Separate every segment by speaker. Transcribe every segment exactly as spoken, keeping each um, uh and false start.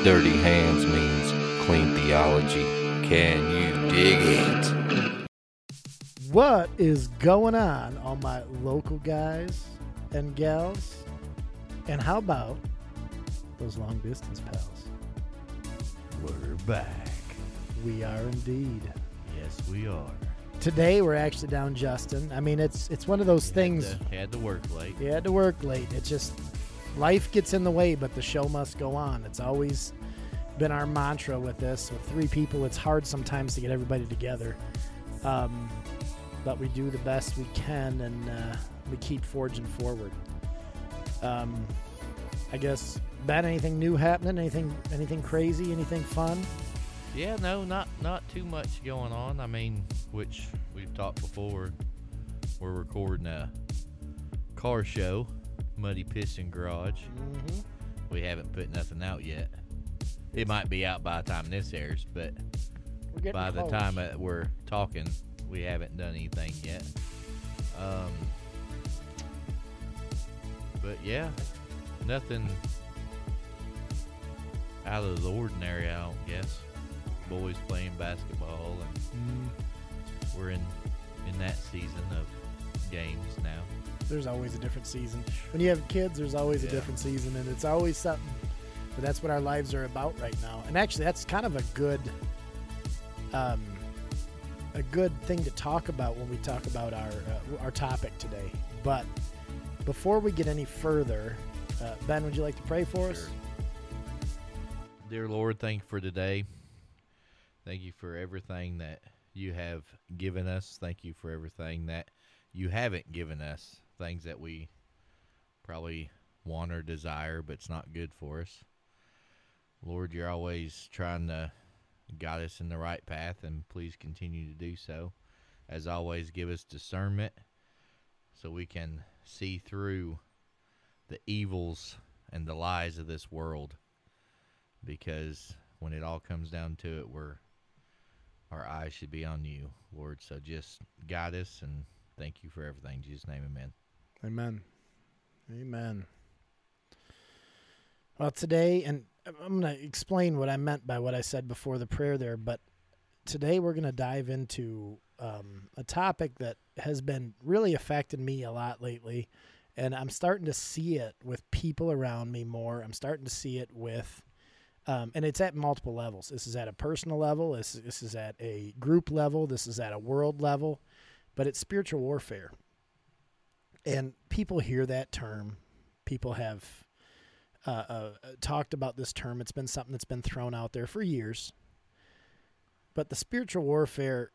Speaker 1: Dirty hands means clean theology. Can you dig it?
Speaker 2: What is going on, all my local guys and gals? And how about those long distance pals?
Speaker 3: We're back.
Speaker 2: We are indeed.
Speaker 3: Yes, we are.
Speaker 2: Today we're actually down Justin. I mean, it's it's one of those
Speaker 3: We
Speaker 2: things.
Speaker 3: Had to, had to work late.
Speaker 2: You had to work late. It's just life gets in the way, but the show must go on. It's always been our mantra with this. With three people, it's hard sometimes to get everybody together. Um, but we do the best we can, and uh, we keep forging forward. Um, I guess, Ben, anything new happening? Anything anything crazy? Anything fun?
Speaker 3: Yeah, no, not not too much going on. I mean, which we've talked before. We're recording a car show, Muddy Piston Garage.
Speaker 2: Mm-hmm.
Speaker 3: We haven't put nothing out yet. It might be out by the time this airs, but
Speaker 2: We're getting
Speaker 3: by the
Speaker 2: close.
Speaker 3: time that we're talking, we haven't done anything yet. Um, but yeah, nothing out of the ordinary, I don't guess. Boys playing basketball, and
Speaker 2: Mm,
Speaker 3: we're in in that season of games now.
Speaker 2: there's always a different season. When you have kids, there's always a
Speaker 3: Yeah.
Speaker 2: different season, and it's always something. But that's what our lives are about right now. And actually, that's kind of a good, um, a good thing to talk about when we talk about our uh, our topic today. But before we get any further, uh, Ben, would you like to pray for us?
Speaker 3: Sure. Dear Lord, thank you for today. Thank you for everything that you have given us. Thank you for everything that you haven't given us. Things that we probably want or desire, but it's not good for us. Lord, you're always trying to guide us in the right path, and please continue to do so. As always, give us discernment so we can see through the evils and the lies of this world, because when it all comes down to it, we're our eyes should be on you, Lord. So just guide us, and thank you for everything. In Jesus' name, amen.
Speaker 2: Amen. Amen. Well, today, and I'm going to explain what I meant by what I said before the prayer there, but today we're going to dive into um, a topic that has been really affecting me a lot lately, and I'm starting to see it with people around me more. I'm starting to see it with, um, and it's at multiple levels. This is at a personal level. This, this is at a group level. This is at a world level, but it's spiritual warfare. And people hear that term. People have uh, uh, talked about this term. It's been something that's been thrown out there for years. But the spiritual warfare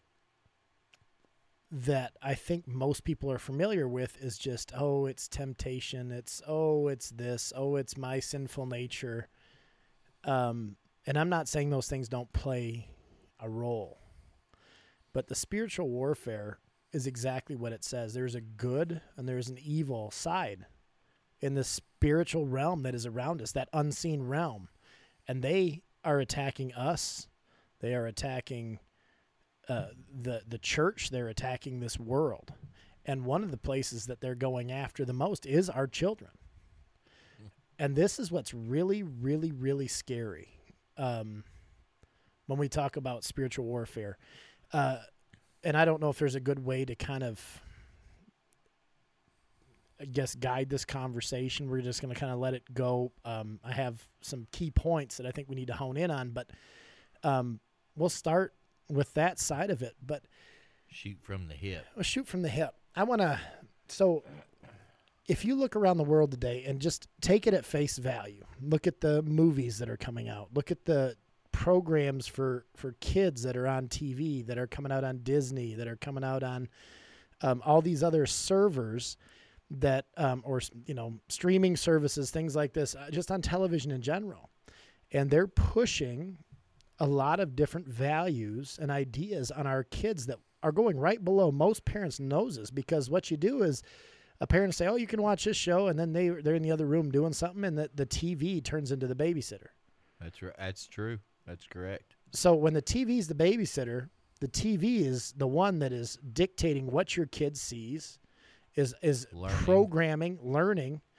Speaker 2: that I think most people are familiar with is just, oh, it's temptation. It's, oh, it's this. Oh, it's my sinful nature. Um, and I'm not saying those things don't play a role. But the spiritual warfare is exactly what it says. There's a good and there's an evil side in the spiritual realm that is around us, that unseen realm. And they are attacking us. They are attacking uh, the the church. They're attacking this world. And one of the places that they're going after the most is our children. And this is what's really, really, really scary um, when we talk about spiritual warfare. Uh, and I don't know if there's a good way to kind of, I guess, guide this conversation. We're just going to kind of let it go. Um, I have some key points that I think we need to hone in on, but um, we'll start with that side of it. But
Speaker 3: Shoot from the hip.
Speaker 2: we'll shoot from the hip. I want to, so if you look around the world today and just take it at face value, look at the movies that are coming out, look at the programs for, for kids that are on T V, that are coming out on Disney, that are coming out on um, all these other servers that, um, or, you know, streaming services, things like this, uh, just on television in general. And they're pushing a lot of different values and ideas on our kids that are going right below most parents' noses, because what you do is a parent say, oh, you can watch this show, and then they, they're in the other room doing something, and the, the T V turns into the babysitter.
Speaker 3: That's right. That's true. That's correct.
Speaker 2: So when the T V is the babysitter, the T V is the one that is dictating what your kid sees, is is
Speaker 3: Learning.
Speaker 2: programming, learning,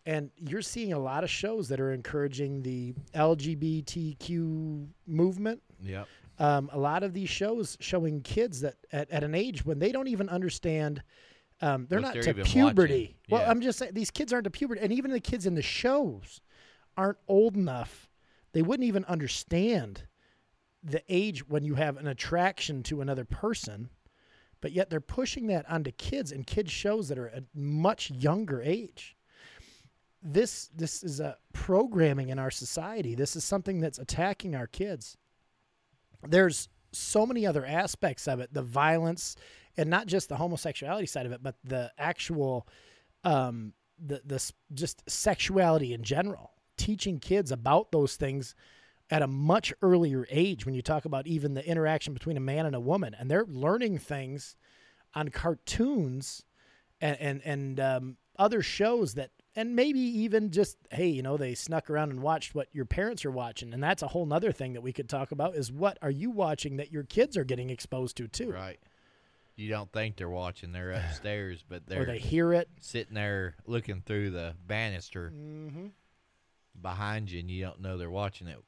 Speaker 2: And you're seeing a lot of shows that are encouraging the L G B T Q movement.
Speaker 3: Yep.
Speaker 2: Um, a lot of these shows showing kids that at, at an age when they don't even understand, um, they're
Speaker 3: What
Speaker 2: not
Speaker 3: they're
Speaker 2: to
Speaker 3: even
Speaker 2: puberty.
Speaker 3: watching.
Speaker 2: Well,
Speaker 3: Yeah.
Speaker 2: I'm just saying these kids aren't to puberty, and even the kids in the shows aren't old enough. They wouldn't even understand the age when you have an attraction to another person, but yet they're pushing that onto kids and kids shows that are at much younger age. This this is a programming in our society. This is something that's attacking our kids. There's so many other aspects of it, the violence, and not just the homosexuality side of it, but the actual, um, the the s- just sexuality in general. Teaching kids about those things at a much earlier age. When you talk about even the interaction between a man and a woman, and they're learning things on cartoons and and and um, other shows that. And maybe even just, hey, you know, they snuck around and watched what your parents are watching. And that's a whole nother thing that we could talk about is what are you watching that your kids are getting exposed to, too?
Speaker 3: Right. You don't think they're watching. They're upstairs, but they're
Speaker 2: Or they hear it.
Speaker 3: sitting there looking through the banister
Speaker 2: Mm-hmm.
Speaker 3: behind you, and you don't know they're watching it.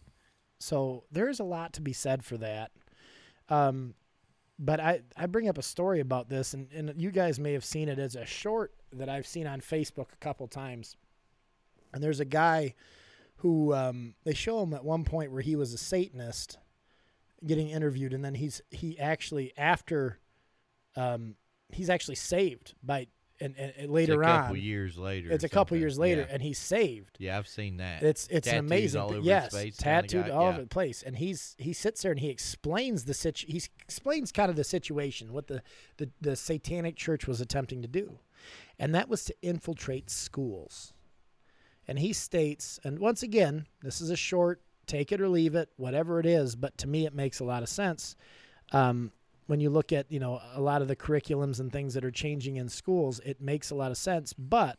Speaker 2: So there's a lot to be said for that. Um, but I, I bring up a story about this, and, and you guys may have seen it as a short that I've seen on Facebook a couple times. And there's a guy who um, they show him at one point where he was a Satanist getting interviewed, and then he's he actually after um, he's actually saved by and, and, and later
Speaker 3: it's a couple
Speaker 2: on
Speaker 3: years later.
Speaker 2: it's
Speaker 3: or
Speaker 2: a couple
Speaker 3: something.
Speaker 2: years later,
Speaker 3: Yeah.
Speaker 2: and he's saved.
Speaker 3: Yeah, I've seen that.
Speaker 2: It's it's an
Speaker 3: Tattoos
Speaker 2: amazing
Speaker 3: all
Speaker 2: thing.
Speaker 3: over
Speaker 2: Yes,
Speaker 3: his face, kinda
Speaker 2: tattooed
Speaker 3: guy.
Speaker 2: all
Speaker 3: Yeah.
Speaker 2: over the place, and he's he sits there and he explains the situ- he explains kind of the situation, what the, the the satanic church was attempting to do, and that was to infiltrate schools. And he states, and once again, this is a short, take it or leave it, whatever it is, but to me it makes a lot of sense. Um, when you look at, you know, a lot of the curriculums and things that are changing in schools, it makes a lot of sense. But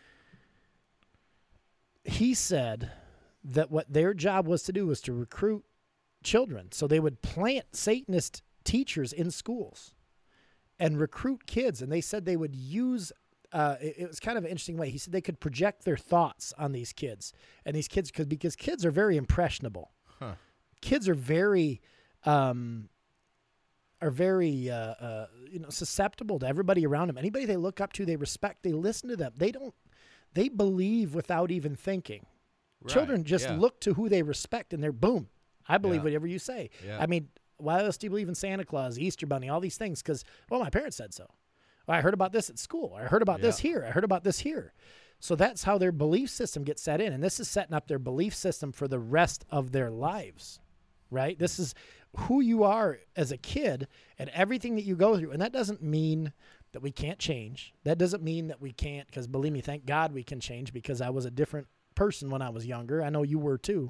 Speaker 2: he said that what their job was to do was to recruit children. So they would plant Satanist teachers in schools and recruit kids. And they said they would use, uh, it, it was kind of an interesting way. He said they could project their thoughts on these kids. And these kids could, because kids are very impressionable.
Speaker 3: Huh.
Speaker 2: Kids are very, um, are very, uh, uh, you know, susceptible to everybody around them. Anybody they look up to, they respect, they listen to them. They don't, they believe without even thinking.
Speaker 3: Right.
Speaker 2: Children just
Speaker 3: yeah.
Speaker 2: look to who they respect and they're boom. I believe
Speaker 3: Yeah.
Speaker 2: whatever you say.
Speaker 3: Yeah.
Speaker 2: I mean, why else do you believe in Santa Claus, Easter Bunny, all these things? Because, well, my parents said so. Well, I heard about this at school. I heard about this
Speaker 3: Yeah.
Speaker 2: here. I heard about this here. So that's how their belief system gets set in. And this is setting up their belief system for the rest of their lives, right? This is who you are as a kid and everything that you go through. And that doesn't mean that we can't change. That doesn't mean that we can't, because believe me, thank God we can change, because I was a different person when I was younger. I know you were too.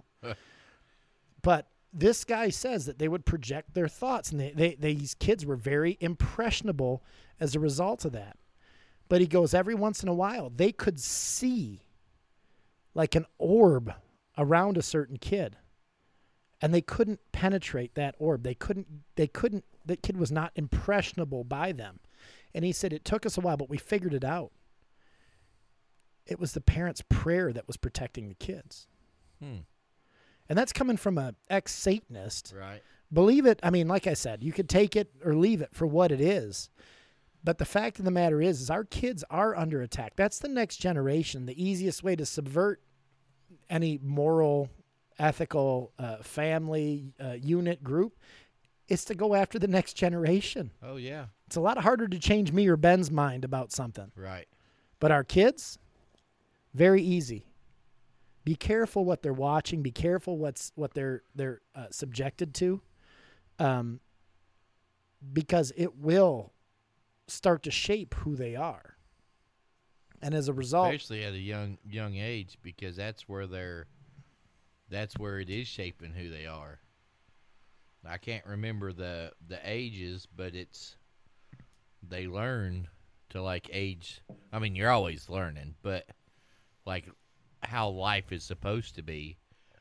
Speaker 2: But this guy says that they would project their thoughts, and they, they, these kids were very impressionable as a result of that. But he goes, every once in a while, they could see like an orb around a certain kid, and they couldn't penetrate that orb. They couldn't, they couldn't, that kid was not impressionable by them. And he said, it took us a while, but we figured it out. It was the parents' prayer that was protecting the kids.
Speaker 3: Hmm.
Speaker 2: And that's coming from a ex-Satanist.
Speaker 3: Right.
Speaker 2: Believe it. I mean, like I said, you could take it or leave it for what it is. But the fact of the matter is, is our kids are under attack. That's the next generation. The easiest way to subvert any moral, ethical, uh, family uh, unit group is to go after the next generation.
Speaker 3: Oh, yeah.
Speaker 2: It's a lot harder to change me or Ben's mind about something.
Speaker 3: Right.
Speaker 2: But our kids, very easy. Be careful what they're watching. Be careful what's what they're they're uh, subjected to, um, because it will start to shape who they are. And as a result,
Speaker 3: Especially at a young young age, because that's where they're that's where it is shaping who they are. I can't remember the the ages, but it's they learn to like age. I mean, you're always learning, but like how life is supposed to be,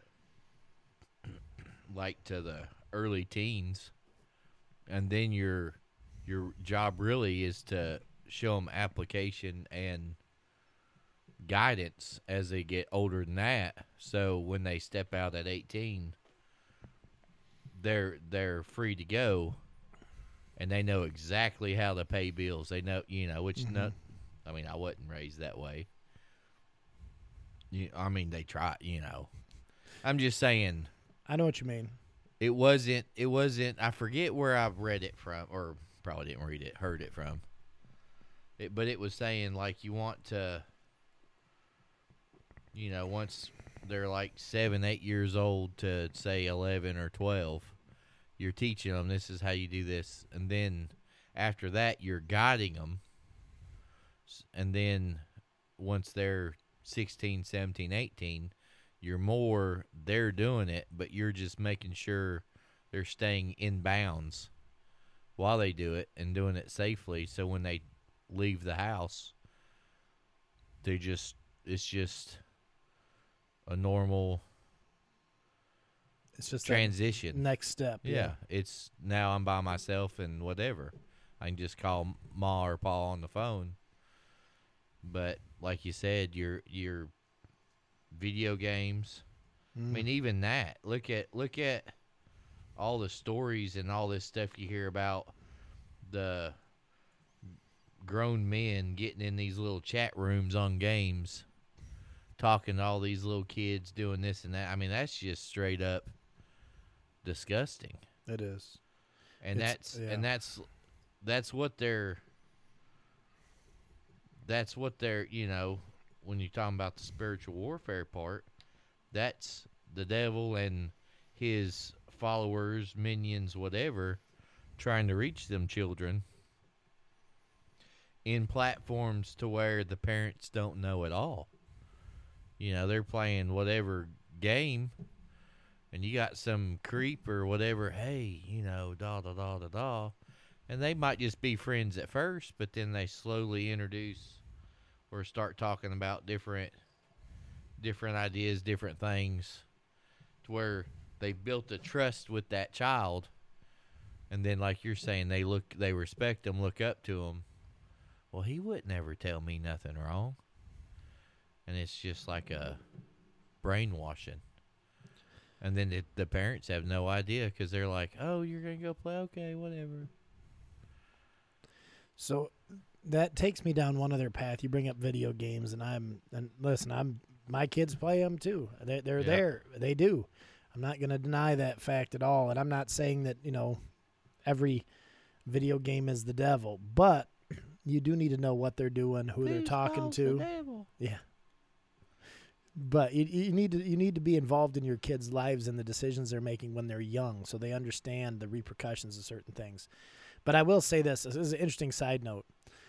Speaker 3: like to the early teens, and then your your job really is to show them application and guidance as they get older than that. So when they step out at eighteen, they're they're free to go, and they know exactly how to pay bills. They know, you know, which
Speaker 2: Mhm.
Speaker 3: no, I mean, I wasn't raised that way. You, I mean, they try, you know. I'm just saying.
Speaker 2: I know what you mean.
Speaker 3: It wasn't. It wasn't. I forget where I've read it from, or probably didn't read it, heard it from. It, but it was saying like you want to, you know, once they're like seven, eight years old to say eleven or twelve, you're teaching them this is how you do this, and then after that you're guiding them, and then once they're sixteen, seventeen, eighteen, you're more they're doing it, but you're just making sure they're staying in bounds while they do it and doing it safely. So when they leave the house, they just it's just a normal
Speaker 2: It's just that
Speaker 3: transition.
Speaker 2: next step.
Speaker 3: Yeah.
Speaker 2: Yeah.
Speaker 3: It's now I'm by myself and whatever. I can just call Ma or Pa on the phone. But like you said, your your video games.
Speaker 2: Mm.
Speaker 3: I mean, even that. Look at look at all the stories and all this stuff you hear about the grown men getting in these little chat rooms on games, talking to all these little kids doing this and that. I mean, that's just straight up disgusting.
Speaker 2: It is.
Speaker 3: And
Speaker 2: It's-
Speaker 3: that's
Speaker 2: yeah.
Speaker 3: and that's that's what they're that's what they're, you know, when you're talking about the spiritual warfare part, that's the devil and his followers, minions, whatever, trying to reach them children in platforms to where the parents don't know at all. You know, they're playing whatever game, and you got some creep or whatever, hey, you know, da da da da da. And they might just be friends at first, but then they slowly introduce or start talking about different different ideas, different things, to where they built a trust with that child. And then, like you're saying, they look, they respect them, look up to them. Well, he wouldn't ever tell me nothing wrong. And it's just like a brainwashing. And then it, the parents have no idea because they're like, oh, you're going to go play? Okay, whatever.
Speaker 2: So that takes me down one other path. You bring up video games, and I'm and listen, I'm my kids play them too. They, they're
Speaker 3: Yep.
Speaker 2: there. They do. I'm not going to deny that fact at all. And I'm not saying that, you know, every video game is the devil, but you do need to know what they're doing, who they're talking to. Yeah. But you, you need to you need to be involved in your kids' lives and the decisions they're making when they're young, so they understand the repercussions of certain things. But I will say this: this is an interesting side note.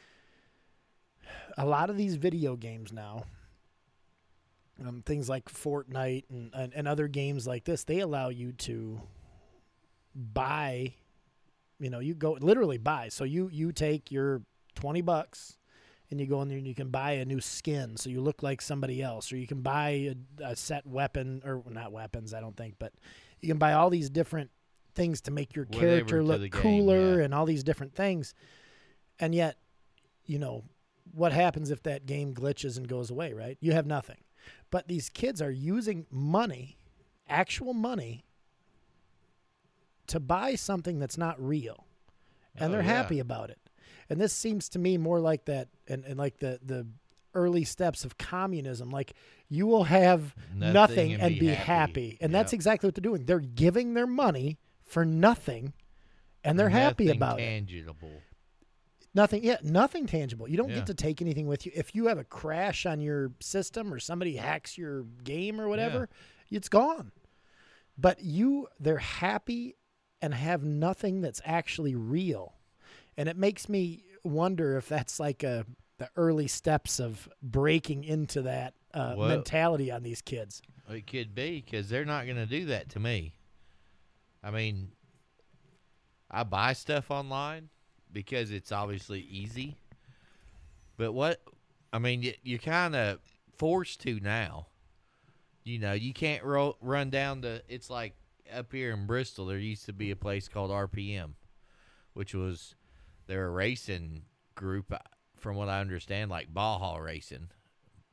Speaker 2: A lot of these video games now, um, things like Fortnite and, and and other games like this, they allow you to buy. You know, you go literally buy. So you you take your twenty bucks. And you go in there and you can buy a new skin so you look like somebody else. Or you can buy a, a set weapon, or not weapons, I don't think, but you can buy all these different things to make your
Speaker 3: Whatever
Speaker 2: character
Speaker 3: to
Speaker 2: look
Speaker 3: the game,
Speaker 2: cooler
Speaker 3: yeah.
Speaker 2: and all these different things. And yet, you know, what happens if that game glitches and goes away, right? You have nothing. But these kids are using money, actual money, to buy something that's not real. And
Speaker 3: Oh,
Speaker 2: they're
Speaker 3: yeah.
Speaker 2: happy about it. And this seems to me more like that, and, and like the, the early steps of communism. Like, you will have
Speaker 3: Nothing
Speaker 2: nothing,
Speaker 3: and
Speaker 2: and
Speaker 3: be
Speaker 2: be,
Speaker 3: happy.
Speaker 2: happy. And that's
Speaker 3: Yep.
Speaker 2: exactly what they're doing. They're giving their money for nothing, and they're happy
Speaker 3: Nothing
Speaker 2: about it.
Speaker 3: tangible.
Speaker 2: Nothing, yeah, nothing tangible. You don't
Speaker 3: Yeah.
Speaker 2: get to take anything with you. If you have a crash on your system or somebody hacks your game or whatever, it's gone. But you, they're happy and have nothing that's actually real. And it makes me wonder if that's like a the early steps of breaking into that uh,
Speaker 3: Well-
Speaker 2: mentality on these kids.
Speaker 3: It could be, because they're not going to do that to me. I mean, I buy stuff online because it's obviously easy. But what, I mean, you, you're kind of forced to now. You know, you can't ro- run down to, it's like up here in Bristol, there used to be a place called R P M, which was, they're a racing group, uh, from what I understand, like Baja Racing.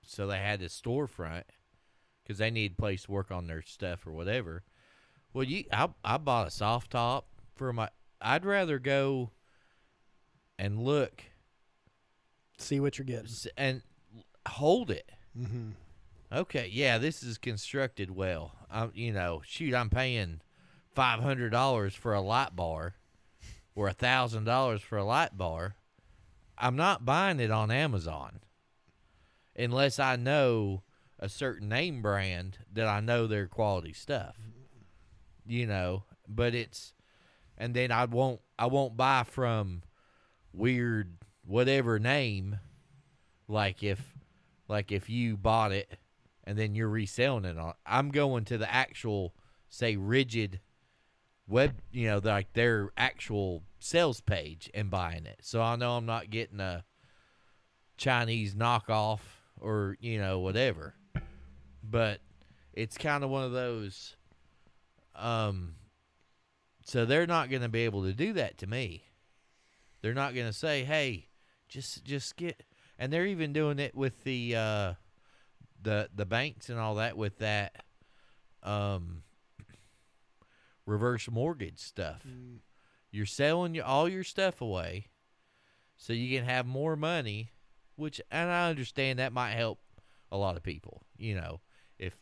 Speaker 3: so they had this storefront because they need a place to work on their stuff or whatever. Well, you, I, I bought a soft top for my. I'd rather go and look,
Speaker 2: See what you're getting.
Speaker 3: s- and hold it.
Speaker 2: Mm-hmm.
Speaker 3: Okay, yeah, this is constructed well. I'm, you know, shoot, I'm paying five hundred dollars for a light bar, or a thousand dollars for a light bar. I'm not buying it on Amazon unless I know a certain name brand that I know their quality stuff. You know, but it's, and then I won't, I won't buy from weird whatever name. Like if, like if you bought it and then you're reselling it on, I'm going to the actual, say, Rigid web, you know, like their actual sales page and buying it. So I know I'm not getting a Chinese knockoff or, you know, whatever. But it's kind of one of those, um, so they're not going to be able to do that to me. They're not going to say, hey, just, just get, and they're even doing it with the, uh, the, the banks and all that with that, um, reverse mortgage stuff.
Speaker 2: Mm.
Speaker 3: You're selling your, all your stuff away so you can have more money, which, and I understand that might help a lot of people, you know, if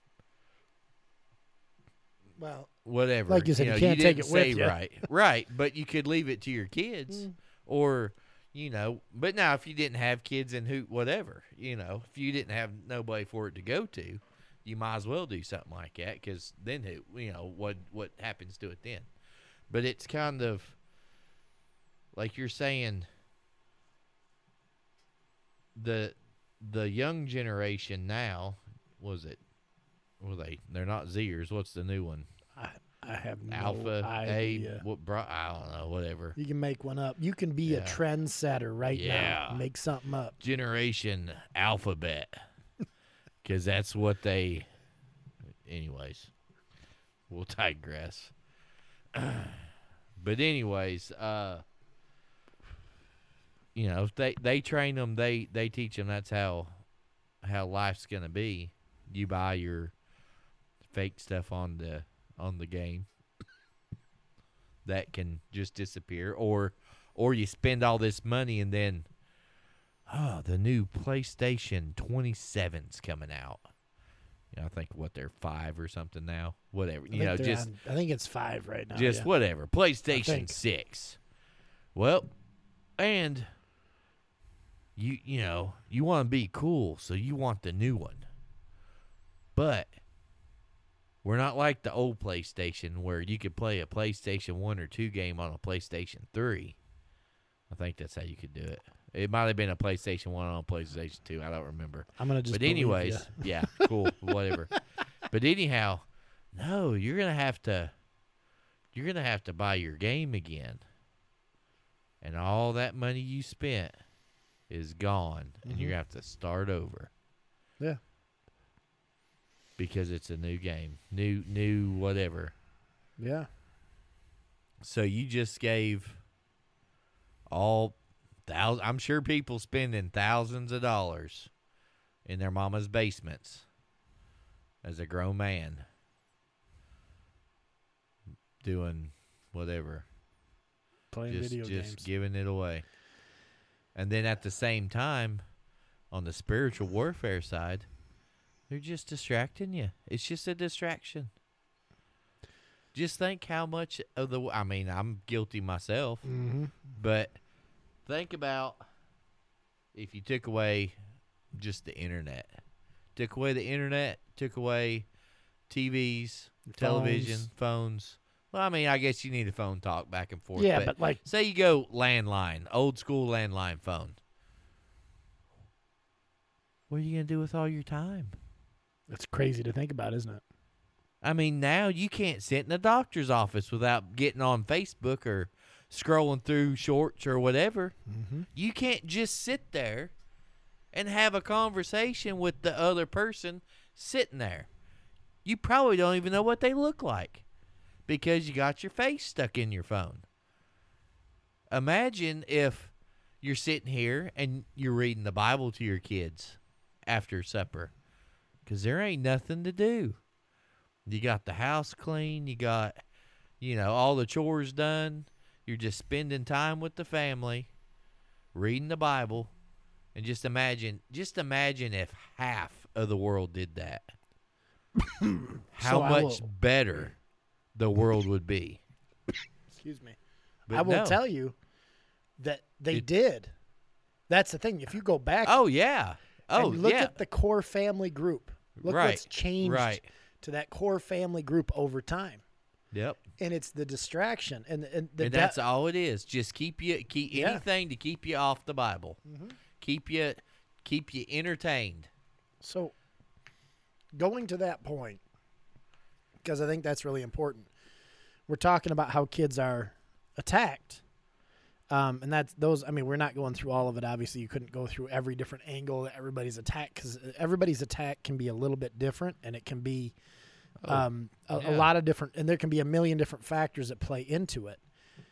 Speaker 2: Well,
Speaker 3: whatever.
Speaker 2: like you said, you
Speaker 3: know,
Speaker 2: can't take
Speaker 3: didn't
Speaker 2: it with
Speaker 3: say
Speaker 2: you.
Speaker 3: right. Right, but you could leave it to your kids
Speaker 2: Mm.
Speaker 3: or, you know, but now if you didn't have kids and who, whatever, you know, if you didn't have nobody for it to go to, you might as well do something like that because then who, you know, what, what happens to it then? But it's kind of like you're saying, the the young generation now, was it, were they, they're not Zers, what's the new one?
Speaker 2: I, I have no
Speaker 3: Alpha,
Speaker 2: idea.
Speaker 3: A, what, bro, I don't know, whatever.
Speaker 2: You can make one up. You can be
Speaker 3: Yeah.
Speaker 2: a trendsetter right
Speaker 3: Yeah.
Speaker 2: now. Make something up.
Speaker 3: Generation Alphabet, because that's what they. Anyways, we'll digress. But anyways, uh, you know, if they they train them, they they teach them. That's how how life's gonna be. You buy your fake stuff on the on the game that can just disappear, or or you spend all this money and then, oh, the new PlayStation twenty-seven's coming out. You know, I think what they're five or something now. Whatever.
Speaker 2: I
Speaker 3: You
Speaker 2: think
Speaker 3: know,
Speaker 2: they're
Speaker 3: just
Speaker 2: on- I think it's five right now.
Speaker 3: just
Speaker 2: yeah.
Speaker 3: whatever. PlayStation
Speaker 2: think.
Speaker 3: six. Well, and you you know, you want to be cool, so you want the new one. But we're not like the old PlayStation where you could play a PlayStation one or two game on a PlayStation three. I think that's how you could do it. It might have been a PlayStation one on a PlayStation two. I don't remember.
Speaker 2: I'm gonna just.
Speaker 3: But
Speaker 2: believe
Speaker 3: anyways,
Speaker 2: ya.
Speaker 3: yeah, cool, whatever. But anyhow, no, you're gonna have to, you're gonna have to buy your game again, and all that money you spent is gone, and
Speaker 2: Mhm.
Speaker 3: you're gonna have to start over
Speaker 2: Yeah.
Speaker 3: because it's a new game, new, new, whatever.
Speaker 2: Yeah.
Speaker 3: So you just gave all thousand. I'm sure people spending thousands of dollars in their mama's basements as a grown man doing whatever,
Speaker 2: Playing
Speaker 3: just
Speaker 2: video
Speaker 3: just
Speaker 2: games.
Speaker 3: giving it away. And then at the same time, on the spiritual warfare side, they're just distracting you. It's just a distraction. Just think how much of the. I mean, I'm guilty myself.
Speaker 2: Mm-hmm.
Speaker 3: But think about if you took away just the internet. Took away the internet, took away T Vs, television,
Speaker 2: Phones.
Speaker 3: phones. Well, I mean, I guess you need a phone talk back and forth.
Speaker 2: Yeah, but like,
Speaker 3: say you go landline, old school landline phone. What are you going to do with all your time?
Speaker 2: it's crazy to think about, isn't it?
Speaker 3: I mean, now you can't sit in a doctor's office without getting on Facebook or scrolling through shorts or whatever.
Speaker 2: Mm-hmm.
Speaker 3: You can't just sit there and have a conversation with the other person sitting there. You probably don't even know what they look like because you got your face stuck in your phone. Imagine if you're sitting here and you're reading the Bible to your kids after supper, because there ain't nothing to do. You got the house clean. You got, you know, all the chores done. You're just spending time with the family, reading the Bible, and just imagine, just imagine if half of the world did that. How
Speaker 2: So I
Speaker 3: much
Speaker 2: will-
Speaker 3: better the world would be.
Speaker 2: Excuse me.
Speaker 3: But
Speaker 2: I will
Speaker 3: no.
Speaker 2: tell you that they
Speaker 3: It-
Speaker 2: did. That's the thing. If you go back
Speaker 3: Oh yeah. Oh
Speaker 2: and look
Speaker 3: yeah.
Speaker 2: at the core family group, look
Speaker 3: Right.
Speaker 2: what's changed
Speaker 3: Right.
Speaker 2: to that core family group over time.
Speaker 3: Yep.
Speaker 2: And it's the distraction and and the
Speaker 3: And
Speaker 2: de-
Speaker 3: that's all it is. Just keep you keep
Speaker 2: Yeah.
Speaker 3: anything to keep you off the Bible.
Speaker 2: Mhm.
Speaker 3: Keep you keep you entertained.
Speaker 2: So going to that point, because I think that's really important. We're talking about how kids are attacked. Um, and that's those, I mean, we're not going through all of it. Obviously, you couldn't go through every different angle that everybody's attack, because everybody's attack can be a little bit different, and it can be
Speaker 3: Oh,
Speaker 2: um, a,
Speaker 3: yeah.
Speaker 2: a lot of different, and there can be a million different factors that play into it.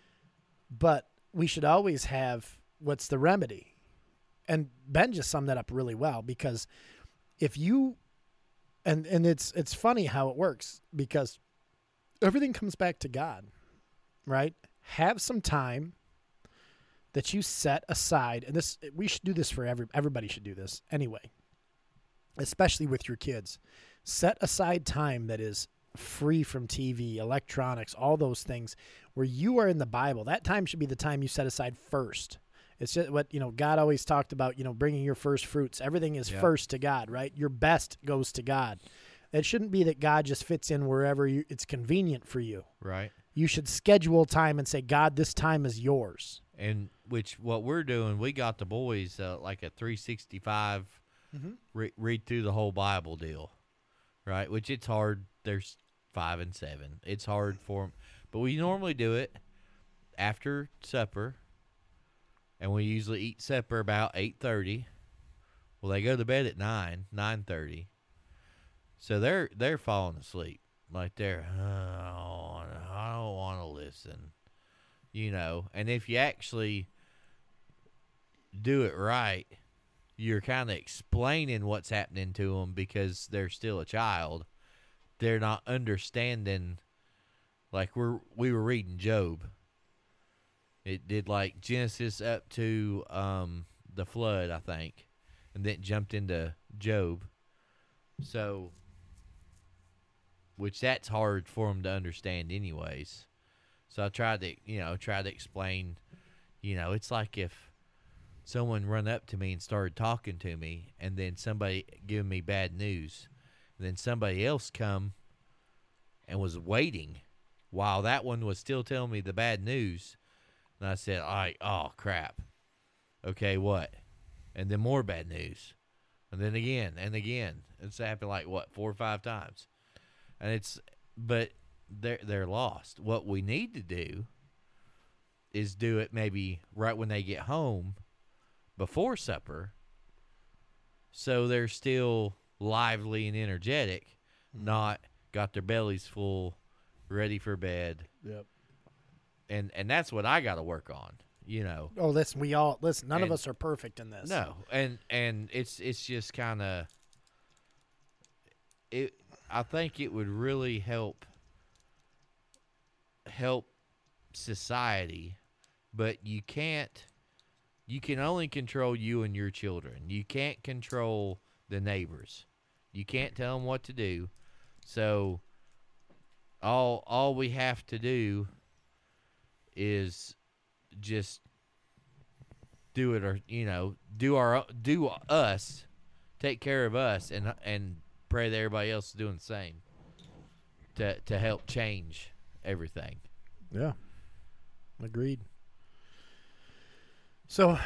Speaker 2: But we should always have what's the remedy. And Ben just summed that up really well, because if you, and and it's it's funny how it works, because everything comes back to God, right? Have some time that you set aside, and this we should do this for every everybody should do this anyway, especially with your kids. Set aside time that is free from T V, electronics, all those things, where you are in the Bible. That time should be the time you set aside first. It's just what, you know, God always talked about, you know, bringing your first fruits. Everything is
Speaker 3: Yeah.
Speaker 2: first to God, right? Your best goes to God. It shouldn't be that God just fits in wherever you, it's convenient for you.
Speaker 3: Right.
Speaker 2: You should schedule time and say, God, this time is yours.
Speaker 3: And which what we're doing, we got the boys uh, like a three sixty-five
Speaker 2: Mhm.
Speaker 3: re- read through the whole Bible deal, right? Which it's hard. There's five and seven. It's hard for them, but we normally do it after supper, and we usually eat supper about eight thirty. Well, they go to bed at nine, nine thirty, so they're they're falling asleep. Like they're, oh, I don't want to listen. You know, and if you actually do it right, you're kind of explaining what's happening to them because they're still a child. They're not understanding. Like we're we were reading Job. It did like Genesis up to um, the flood, I think, and then jumped into Job. So, which that's hard for them to understand, anyways. So I tried to, you know, try to explain, you know, it's like if someone run up to me and started talking to me, and then somebody giving me bad news, and then somebody else come and was waiting while that one was still telling me the bad news. And I said, all right, oh, crap. Okay, what? And then more bad news. And then again and again. It's happened like, what, four or five times. And it's, but they're, they're lost. What we need to do is do it maybe right when they get home before supper, so they're still lively and energetic, not got their bellies full, ready for bed.
Speaker 2: Yep.
Speaker 3: And and that's what I got to work on, you know.
Speaker 2: Oh, listen, we all listen. None
Speaker 3: And-
Speaker 2: of us are perfect in this.
Speaker 3: No, and and it's it's just kind of it. I think it would really help help society, but you can't. You can only control you and your children. You can't control the neighbors. You can't tell them what to do. So all all we have to do is just do it, or you know, do our do us, take care of us, and and pray that everybody else is doing the same to to help change everything.
Speaker 2: Yeah. Agreed. So,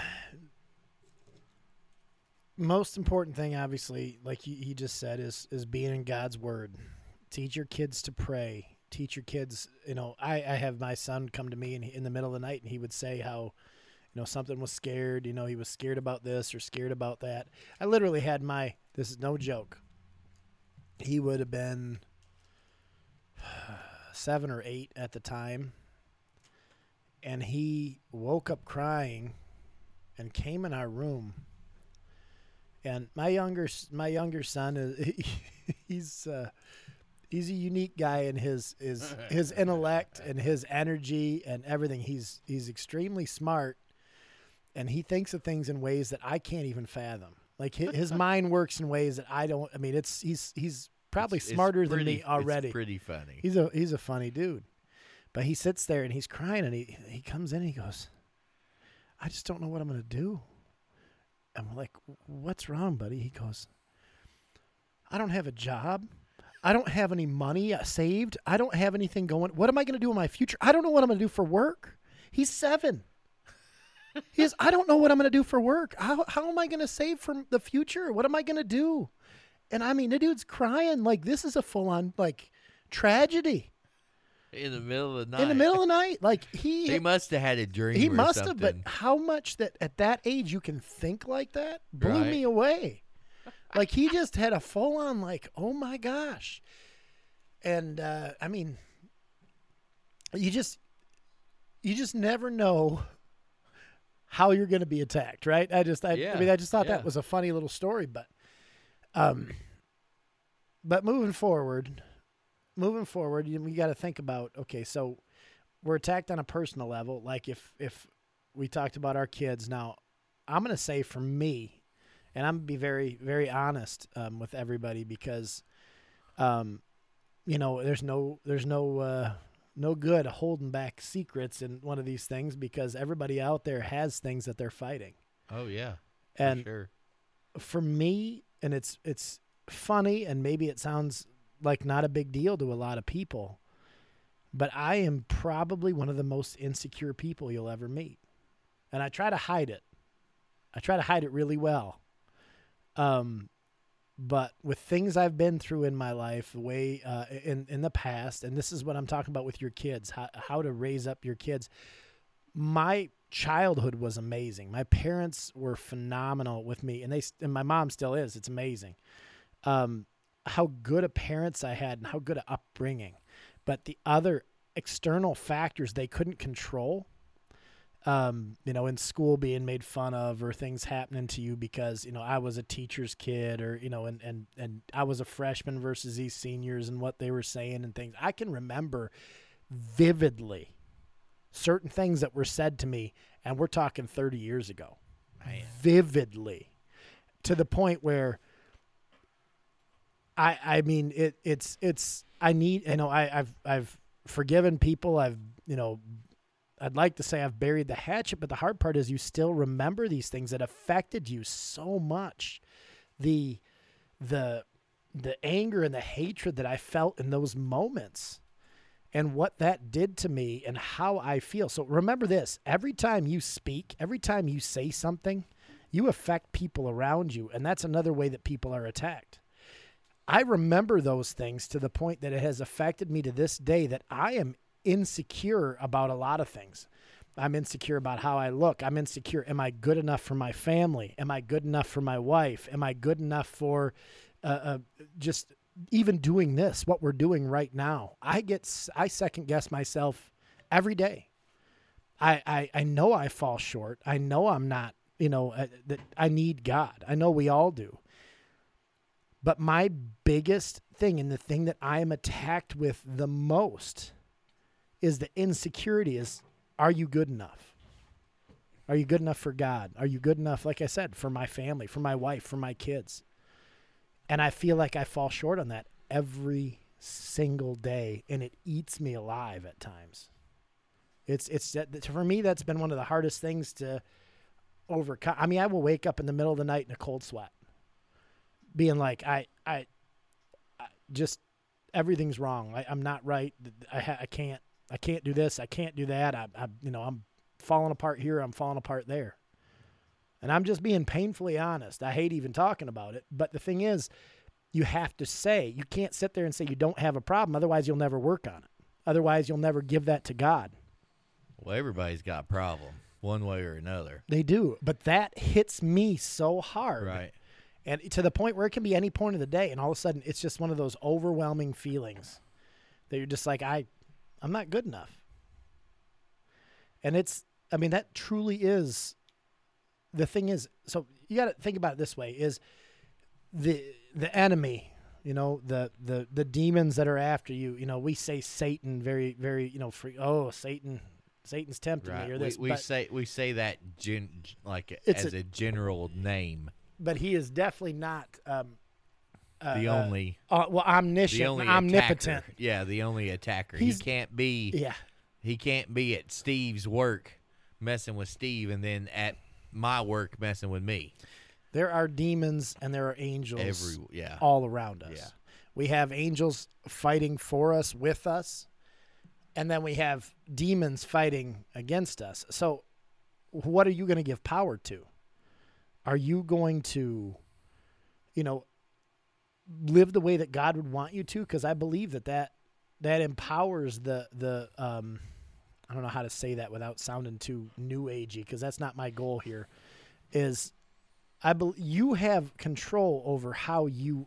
Speaker 2: most important thing, obviously, like he, he just said, is is being in God's Word. Teach your kids to pray. Teach your kids, you know, I, I have my son come to me in, in the middle of the night, and he would say how, you know, something was scared, you know, he was scared about this or scared about that. I literally had my, this is no joke, he would have been seven or eight at the time, and he woke up crying and came in our room And my younger s- my younger son is he's uh, he's a unique guy in his his his intellect and his energy and everything. He's he's extremely smart, and he thinks of things in ways that I can't even fathom. Like his, his mind works in ways that I don't. I mean, it's he's he's probably
Speaker 3: It's- it's
Speaker 2: smarter than
Speaker 3: pretty-
Speaker 2: me already.
Speaker 3: It's pretty funny.
Speaker 2: He's a he's a funny dude, but he sits there and he's crying and he he comes in and he goes, I just don't know what I'm gonna do. I'm like, what's wrong, buddy? He goes, I don't have a job. I don't have any money saved. I don't have anything going. What am I going to do in my future? I don't know what I'm going to do for work. He's seven. He is, I don't know what I'm going to do for work. How, how am I going to save for the future? What am I going to do? And I mean, the dude's crying like this is a full on like tragedy
Speaker 3: In the middle of the night.
Speaker 2: in the middle of the night. Like he,
Speaker 3: He must have had a dream.
Speaker 2: he
Speaker 3: or
Speaker 2: must have,
Speaker 3: something.
Speaker 2: but how much that at that age you can think like that blew
Speaker 3: Right.
Speaker 2: me away. Like he just had a full on like, oh my gosh. And uh, I mean, you just you just never know how you're going to be attacked, right? I just I,
Speaker 3: Yeah,
Speaker 2: I mean I just thought
Speaker 3: yeah.
Speaker 2: that was a funny little story, but um, but moving forward, moving forward, you, you got to think about okay, so we're attacked on a personal level. Like if if we talked about our kids, now I'm going to say for me, and I'm going to be very very honest um, with everybody because, um, you know, there's no there's no uh, no good holding back secrets in one of these things because everybody out there has things that they're fighting.
Speaker 3: Oh yeah.
Speaker 2: And
Speaker 3: for sure.
Speaker 2: for me, and it's it's funny, and maybe it sounds like not a big deal to a lot of people, but I am probably one of the most insecure people you'll ever meet, and I try to hide it. I try to hide it really well. Um, but with things I've been through in my life, the way uh, in in the past, and this is what I'm talking about with your kids, how how to raise up your kids. My childhood was amazing. My parents were phenomenal with me, and they and my mom still is. It's amazing um, how good of parents I had and how good of upbringing. But the other external factors they couldn't control, um, you know, in school being made fun of or things happening to you because, you know, I was a teacher's kid or, you know, and, and, and I was a freshman versus these seniors and what they were saying and things. I can remember vividly certain things that were said to me, and we're talking thirty years ago,
Speaker 3: Man.
Speaker 2: vividly, to the point where I, I mean, it, it's, it's, I need, you know, I, I've, I've forgiven people. I've, you know, I'd like to say I've buried the hatchet, but the hard part is you still remember these things that affected you so much. The, the, the anger and the hatred that I felt in those moments and what that did to me and how I feel. So remember this, every time you speak, every time you say something, you affect people around you. And that's another way that people are attacked. I remember those things to the point that it has affected me to this day that I am insecure about a lot of things. I'm insecure about how I look. I'm insecure. Am I good enough for my family? Am I good enough for my wife? Am I good enough for uh, uh, just even doing this, what we're doing right now? I get, I second guess myself every day. I, I, I know I fall short. I know I'm not, you know, uh, that I need God. I know we all do. But my biggest thing and the thing that I am attacked with the most is the insecurity is, are you good enough? Are you good enough for God? Are you good enough, like I said, for my family, for my wife, for my kids? And I feel like I fall short on that every single day, and it eats me alive at times. It's it's for me, that's been one of the hardest things to overcome. I mean, I will wake up in the middle of the night in a cold sweat, being like, I, I, I just everything's wrong. I, I'm not right. I, ha, I can't, I can't do this. I can't do that. I, I, you know, I'm falling apart here. I'm falling apart there. And I'm just being painfully honest. I hate even talking about it. But the thing is, you have to say, you can't sit there and say you don't have a problem. Otherwise, you'll never work on it. Otherwise, you'll never give that to God.
Speaker 3: Well, everybody's got a problem one way or another.
Speaker 2: They do. But that hits me so hard.
Speaker 3: Right.
Speaker 2: And to the point where it can be any point of the day. And all of a sudden, it's just one of those overwhelming feelings that you're just like, I, I'm not good enough. And it's, I mean, that truly is the thing is, so you got to think about it this way: is the the enemy, you know, the the the demons that are after you. You know, we say Satan very very you know free. Oh, Satan, Satan's tempting
Speaker 3: Right.
Speaker 2: me or this.
Speaker 3: we, we
Speaker 2: but,
Speaker 3: say we say that gen, like
Speaker 2: It's
Speaker 3: as a,
Speaker 2: a-
Speaker 3: general name.
Speaker 2: but he is definitely not um, uh,
Speaker 3: The
Speaker 2: uh,
Speaker 3: only
Speaker 2: uh, well omniscient,
Speaker 3: the only
Speaker 2: omnipotent.
Speaker 3: attacker. Yeah, the only attacker.
Speaker 2: He's-
Speaker 3: he can't be.
Speaker 2: Yeah,
Speaker 3: He can't be at Steve's work messing with Steve, and then at my work messing with me.
Speaker 2: there are demons and there are angels
Speaker 3: Every yeah.
Speaker 2: all around us.
Speaker 3: Yeah.
Speaker 2: We have angels fighting for us, with us, and then we have demons fighting against us. So what are you going to give power to? Are you going to, you know, live the way that God would want you to? Because I believe that, that that empowers the, the um, I don't know how to say that without sounding too new agey, because that's not my goal here, is I bel you have control over how you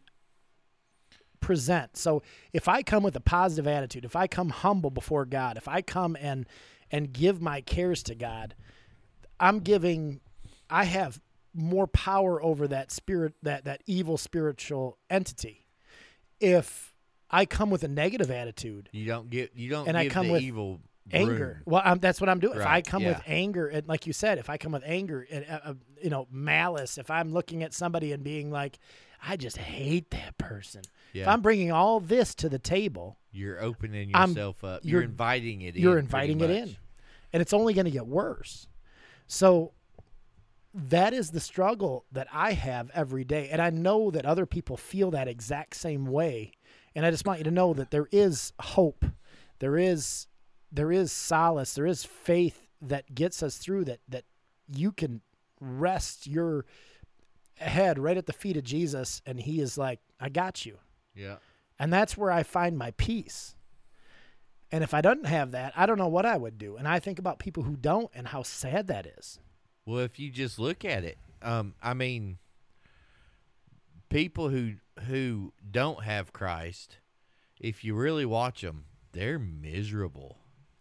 Speaker 2: present. So if I come with a positive attitude, if I come humble before God, if I come and and give my cares to God, I'm giving I have more power over that spirit, that that evil spiritual entity. If I come with a negative attitude,
Speaker 3: You don't get you don't
Speaker 2: And I
Speaker 3: give
Speaker 2: come
Speaker 3: the
Speaker 2: with
Speaker 3: evil
Speaker 2: anger.
Speaker 3: room.
Speaker 2: Well, um, that's what I'm doing. If I
Speaker 3: Right,
Speaker 2: come with
Speaker 3: yeah.
Speaker 2: anger, and like you said, if I come with anger and uh, uh, you know malice, if I'm looking at somebody and being like, I just hate that person. If
Speaker 3: Yeah.
Speaker 2: I'm bringing all this to the table,
Speaker 3: You're opening
Speaker 2: I'm-
Speaker 3: yourself up.
Speaker 2: you're-
Speaker 3: You're inviting it in.
Speaker 2: you're
Speaker 3: pretty
Speaker 2: inviting it in,
Speaker 3: much.
Speaker 2: and it's only going to get worse. So that is the struggle that I have every day, and I know that other people feel that exact same way. And I just want you to know that there is hope, there is there is solace, there is faith that gets us through. That that you can rest your head right at the feet of Jesus, and He is like, I got you.
Speaker 3: Yeah.
Speaker 2: And that's where I find my peace. And if I didn't have that, I don't know what I would do. And I think about people who don't and how sad that is.
Speaker 3: Well, if you just look at it, um, I mean, people who who don't have Christ, if you really watch them, they're miserable.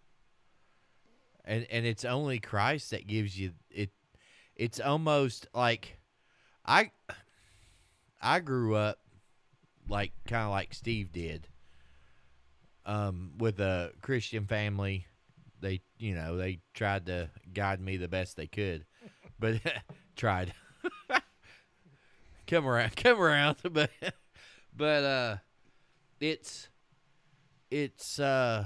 Speaker 3: And and it's only Christ that gives you it. It's almost like I I grew up like kind of like Steve did, um, with a Christian family. They, you know, they tried to guide me the best they could, but tried. come around, come around, but but uh, it's it's uh,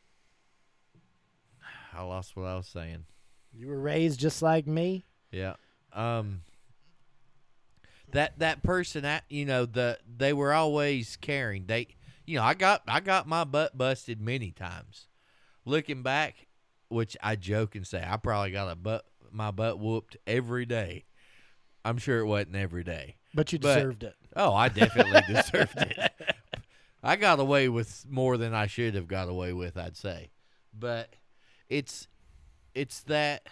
Speaker 3: I lost what I was saying.
Speaker 2: You were raised just like me.
Speaker 3: Yeah. Um. That that person, at you know, the they were always caring. They, you know, I got I got my butt busted many times. Looking back, which I joke and say I probably got a butt my butt whooped every day. I'm sure it wasn't every day.
Speaker 2: But you
Speaker 3: But-
Speaker 2: deserved it.
Speaker 3: Oh, I definitely deserved it. I got away with more than I should have got away with, I'd say. But it's it's that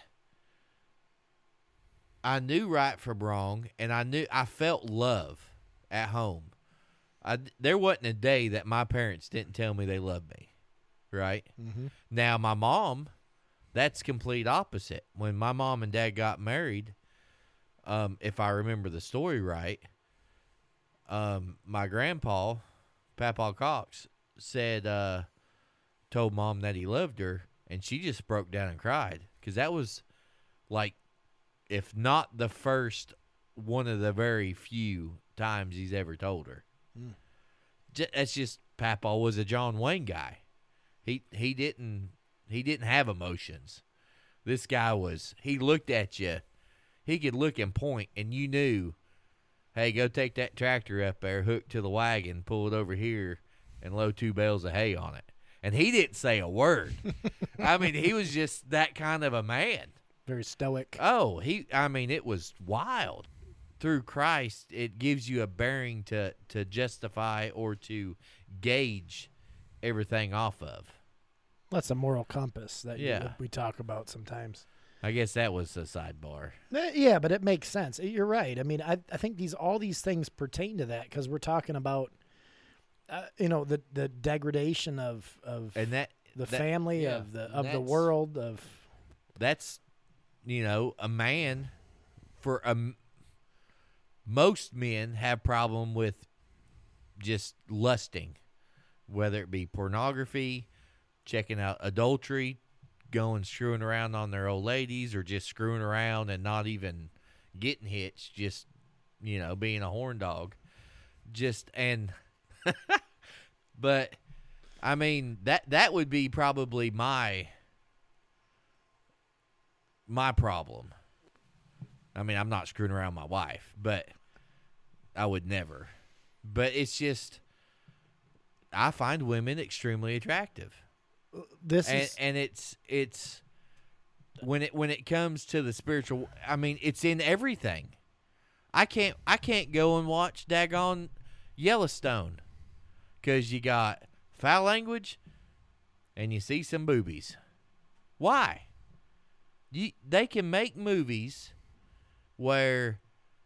Speaker 3: I knew right from wrong, and I knew I felt love at home. I, there wasn't a day that my parents didn't tell me they loved me, right?
Speaker 2: Mm-hmm.
Speaker 3: Now, my mom, that's complete opposite. When my mom and dad got married, um, if I remember the story right, um, my grandpa, Papa Cox, said, uh, told mom that he loved her, and she just broke down and cried. Because that was, like, if not the first, one of the very few times he's ever told her.
Speaker 2: Mm.
Speaker 3: J- that's just, Papa was a John Wayne guy. He he didn't he didn't have emotions. This guy was, he looked at you. He could look and point, and you knew, hey, go take that tractor up there, hook to the wagon, pull it over here, and load two bales of hay on it. And he didn't say a word. I mean, he was just that kind of a man.
Speaker 2: Very stoic.
Speaker 3: Oh, he, I mean, it was wild. Through Christ, it gives you a bearing to, to justify or to gauge everything off of.
Speaker 2: That's a moral compass that you-
Speaker 3: Yeah.
Speaker 2: we talk about sometimes.
Speaker 3: I guess that was a sidebar.
Speaker 2: Eh, Yeah, but it makes sense. You're right. I mean, I, I think these all these things pertain to that because we're talking about, uh, you know, the, the degradation of, of
Speaker 3: And that
Speaker 2: the
Speaker 3: that-
Speaker 2: family,
Speaker 3: yeah,
Speaker 2: of the of the
Speaker 3: that's-
Speaker 2: world, of
Speaker 3: That's, you know, a man for um, most men have problem with just lusting, whether it be pornography, checking out adultery, going screwing around on their old ladies, or just screwing around and not even getting hitched, just, you know, being a horn dog. Just, and, but, I mean, that, that would be probably my, my problem. I mean, I'm not screwing around my wife, but I would never. But it's just, I find women extremely attractive.
Speaker 2: This
Speaker 3: and,
Speaker 2: is
Speaker 3: and it's it's when it when it comes to the spiritual, I mean, it's in everything. I can't I can't go and watch daggone Yellowstone because you got foul language and you see some boobies. Why? You they can make movies where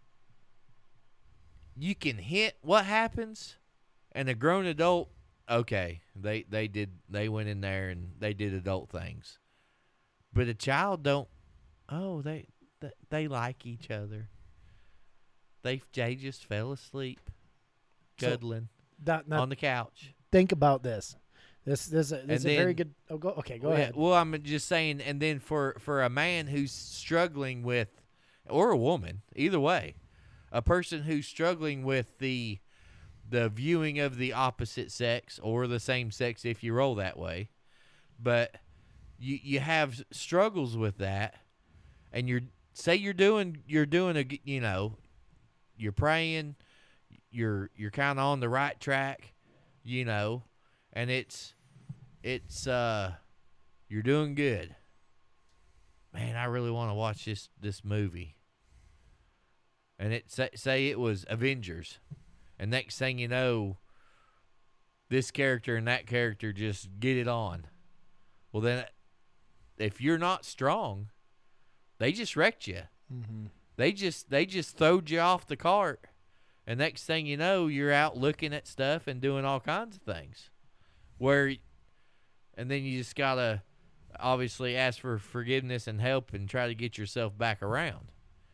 Speaker 3: you can hint what happens, and a grown adult, okay, they they did they went in there and they did adult things, but a child don't. Oh, they they, they like each other. They they just fell asleep, cuddling
Speaker 2: so, that, that,
Speaker 3: on the couch.
Speaker 2: Think about this. This this, this is
Speaker 3: then,
Speaker 2: a very good. Oh, go okay. Go
Speaker 3: well,
Speaker 2: ahead.
Speaker 3: Well, I'm just saying, and then for for a man who's struggling with, or a woman, either way, a person who's struggling with the the viewing of the opposite sex or the same sex, if you roll that way, but you you have struggles with that, and you're say you're doing you're doing a you know you're praying, you're you're kind of on the right track, you know, and it's it's uh you're doing good. Man, I really want to watch this this movie. And it say, say it was Avengers, and next thing you know, this character and that character just get it on. Well, then, if you're not strong, they just wrecked you.
Speaker 2: Mm-hmm.
Speaker 3: They just they just throwed you off the cart, and next thing you know, you're out looking at stuff and doing all kinds of things. Where, and then you just gotta obviously ask for forgiveness and help and try to get yourself back around.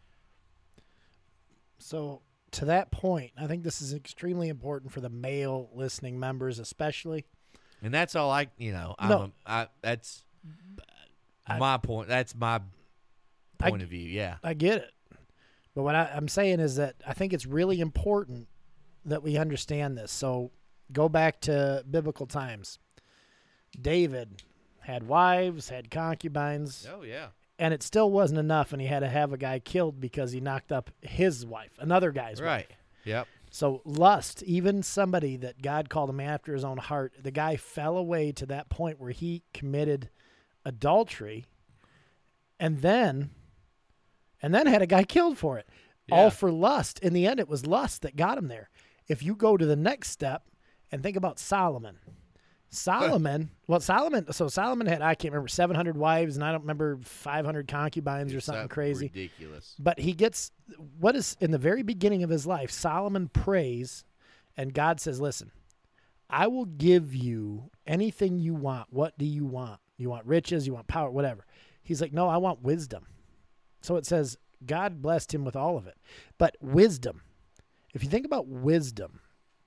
Speaker 2: So to that point, I think this is extremely important for the male listening members, especially.
Speaker 3: And that's all I, you know, I'm
Speaker 2: No.
Speaker 3: a, I, that's
Speaker 2: I-
Speaker 3: my point. That's my point
Speaker 2: I-
Speaker 3: of view. Yeah.
Speaker 2: I get it. But what I, I'm saying is that I think it's really important that we understand this. So go back to biblical times. David had wives, had concubines,
Speaker 3: Oh yeah.
Speaker 2: and it still wasn't enough, and he had to have a guy killed because he knocked up his wife, another guy's wife.
Speaker 3: Right. Yep.
Speaker 2: So lust, even somebody that God called him after his own heart, the guy fell away to that point where he committed adultery, and then, and then had a guy killed for it,
Speaker 3: Yeah.
Speaker 2: all for lust. In the end, it was lust that got him there. If you go to the next step and think about Solomon, Solomon, well, Solomon, so Solomon had, I can't remember, seven hundred wives, and I don't remember five hundred concubines or
Speaker 3: It's
Speaker 2: something
Speaker 3: that
Speaker 2: crazy.
Speaker 3: Ridiculous.
Speaker 2: But he gets, what is, in the very beginning of his life, Solomon prays, and God says, listen, I will give you anything you want. What do you want? You want riches, you want power, whatever. He's like, no, I want wisdom. So it says God blessed him with all of it. But wisdom, if you think about wisdom,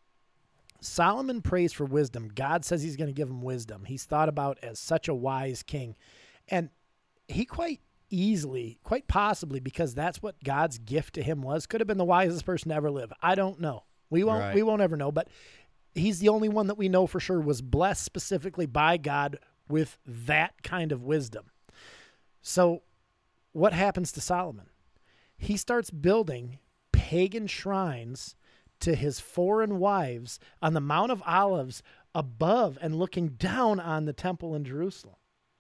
Speaker 2: Solomon prays for wisdom. God says he's going to give him wisdom. He's thought about as such a wise king. And he quite easily, quite possibly, because that's what God's gift to him was, could have been the wisest person to ever live. I don't know. We won't
Speaker 3: Right.
Speaker 2: we won't ever know, but he's the only one that we know for sure was blessed specifically by God with that kind of wisdom. So what happens to Solomon? He starts building pagan shrines to his foreign wives on the Mount of Olives above and looking down on the temple in Jerusalem.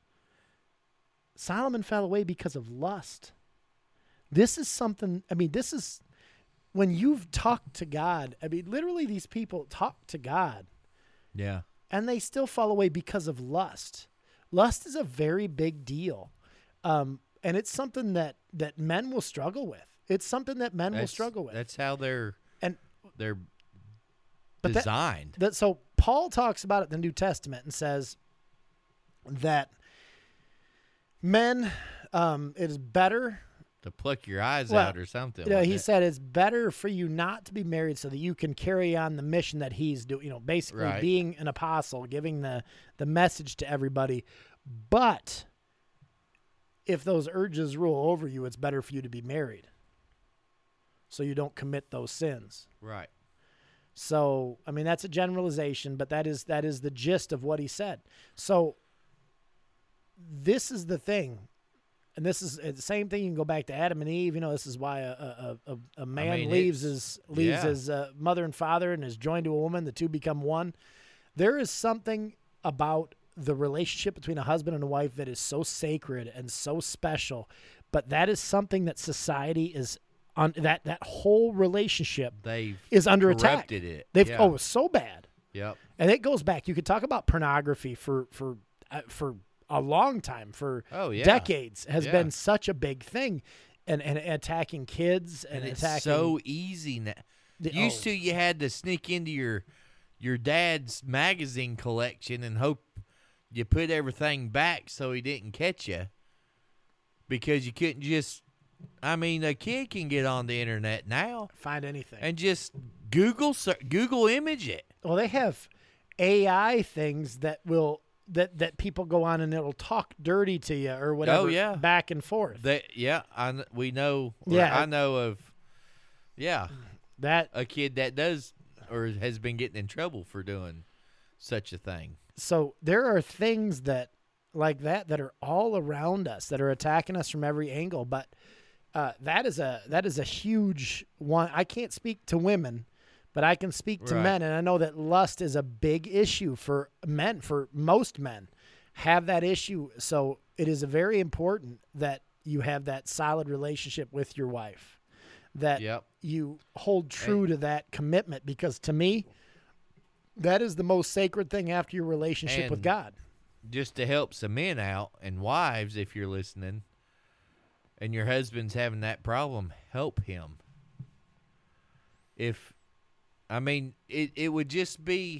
Speaker 2: Solomon fell away because of lust. This is something, I mean, this is when you've talked to God. I mean, literally these people talk to God
Speaker 3: Yeah.
Speaker 2: and they still fall away because of lust. Lust is a very big deal. Um, and it's something that, that men will struggle with. It's something that men will
Speaker 3: That's-
Speaker 2: struggle with.
Speaker 3: That's how they're
Speaker 2: And
Speaker 3: they're
Speaker 2: But that-
Speaker 3: designed.
Speaker 2: that so Paul talks about it in the New Testament and says that men, um, it is better
Speaker 3: to pluck your eyes
Speaker 2: Well,
Speaker 3: out or something.
Speaker 2: You know,
Speaker 3: wasn't
Speaker 2: he
Speaker 3: it?
Speaker 2: said it's better for you not to be married so that you can carry on the mission that he's doing. You know, basically
Speaker 3: Right.
Speaker 2: being an apostle, giving the the message to everybody. But if those urges rule over you, it's better for you to be married, so you don't commit those sins.
Speaker 3: Right.
Speaker 2: So, I mean, that's a generalization, but that is that is the gist of what he said. So, this is the thing, and this is uh, the same thing. You can go back to Adam and Eve. You know, this is why a a, a, a man
Speaker 3: mean,
Speaker 2: leaves
Speaker 3: it's-
Speaker 2: his leaves
Speaker 3: yeah.
Speaker 2: his uh, mother and father and is joined to a woman. The two become one. There is something about the relationship between a husband and a wife that is so sacred and so special, but that is something that society is on. That that whole relationship
Speaker 3: They've
Speaker 2: is under attack.
Speaker 3: corrupted it.
Speaker 2: They've
Speaker 3: yeah.
Speaker 2: oh, it's so bad.
Speaker 3: Yep.
Speaker 2: And it goes back. You could talk about pornography for for uh, for a long time, for
Speaker 3: Oh yeah.
Speaker 2: decades, has
Speaker 3: Yeah.
Speaker 2: been such a big thing, and and attacking kids and,
Speaker 3: And it's
Speaker 2: attacking.
Speaker 3: so easy now.
Speaker 2: the-
Speaker 3: Used
Speaker 2: oh,
Speaker 3: to, you had to sneak into your your dad's magazine collection and hope you put everything back so he didn't catch you, because you couldn't just. I mean, a kid can get on the internet now
Speaker 2: find anything.
Speaker 3: and just Google ser- Google image it.
Speaker 2: well, they have A I things that will that that people go on and it'll talk dirty to you or whatever.
Speaker 3: Oh, yeah.
Speaker 2: back and forth.
Speaker 3: They, yeah, I kn- we know. or
Speaker 2: Yeah.
Speaker 3: I know of. Yeah,
Speaker 2: that
Speaker 3: a kid that does or has been getting in trouble for doing such a thing.
Speaker 2: so there are things that like that that are all around us that are attacking us from every angle, but uh, that is a that is a huge one. I can't speak to women, but I can speak to
Speaker 3: Right.
Speaker 2: men, and I know that lust is a big issue for men, for most men have that issue. So it is very important that you have that solid relationship with your wife, that
Speaker 3: Yep.
Speaker 2: you hold true to that commitment, because to me, that is the most sacred thing after your relationship with
Speaker 3: And-
Speaker 2: God.
Speaker 3: Just to help some men out and wives, if you're listening, and your husband's having that problem, help him. If, I mean, it, it would just be,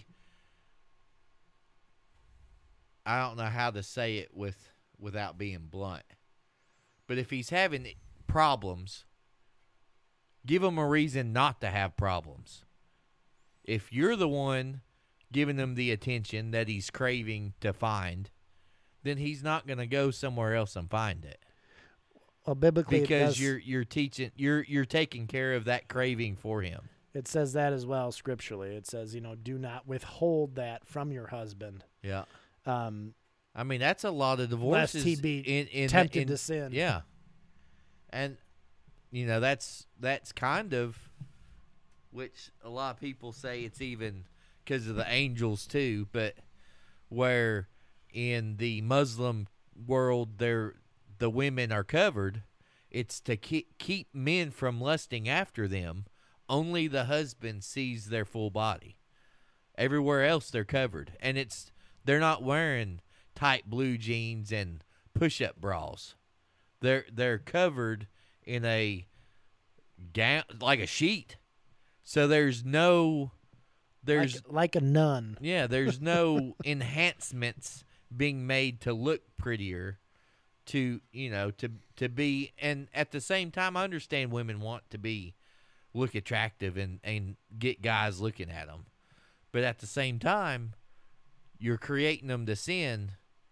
Speaker 3: I don't know how to say it with without being blunt, but if he's having problems, give him a reason not to have problems. If you're the one giving him the attention that he's craving to find, then he's not going to go somewhere else and find it,
Speaker 2: Well, biblically, it,
Speaker 3: because
Speaker 2: does,
Speaker 3: you're you're teaching you're you're taking care of that craving for him.
Speaker 2: it says that as well scripturally. It says, you know, do not withhold that from your husband.
Speaker 3: Yeah,
Speaker 2: Um,
Speaker 3: I mean that's a lot of divorces.
Speaker 2: Lest he be
Speaker 3: in, in,
Speaker 2: tempted
Speaker 3: in-
Speaker 2: to sin.
Speaker 3: Yeah, and you know that's that's kind of which a lot of people say it's even because of the angels too, but where in the Muslim world they're the women are covered, it's to keep keep men from lusting after them. Only the husband sees their full body. Everywhere else they're covered, and it's they're not wearing tight blue jeans and push-up bras. They're they're covered in a gown like a sheet. So there's no there's
Speaker 2: like, like a nun.
Speaker 3: yeah, there's no enhancements being made to look prettier, to, you know, to to be, and at the same time I understand women want to be look attractive and and get guys looking at them. But at the same time, you're creating them to sin.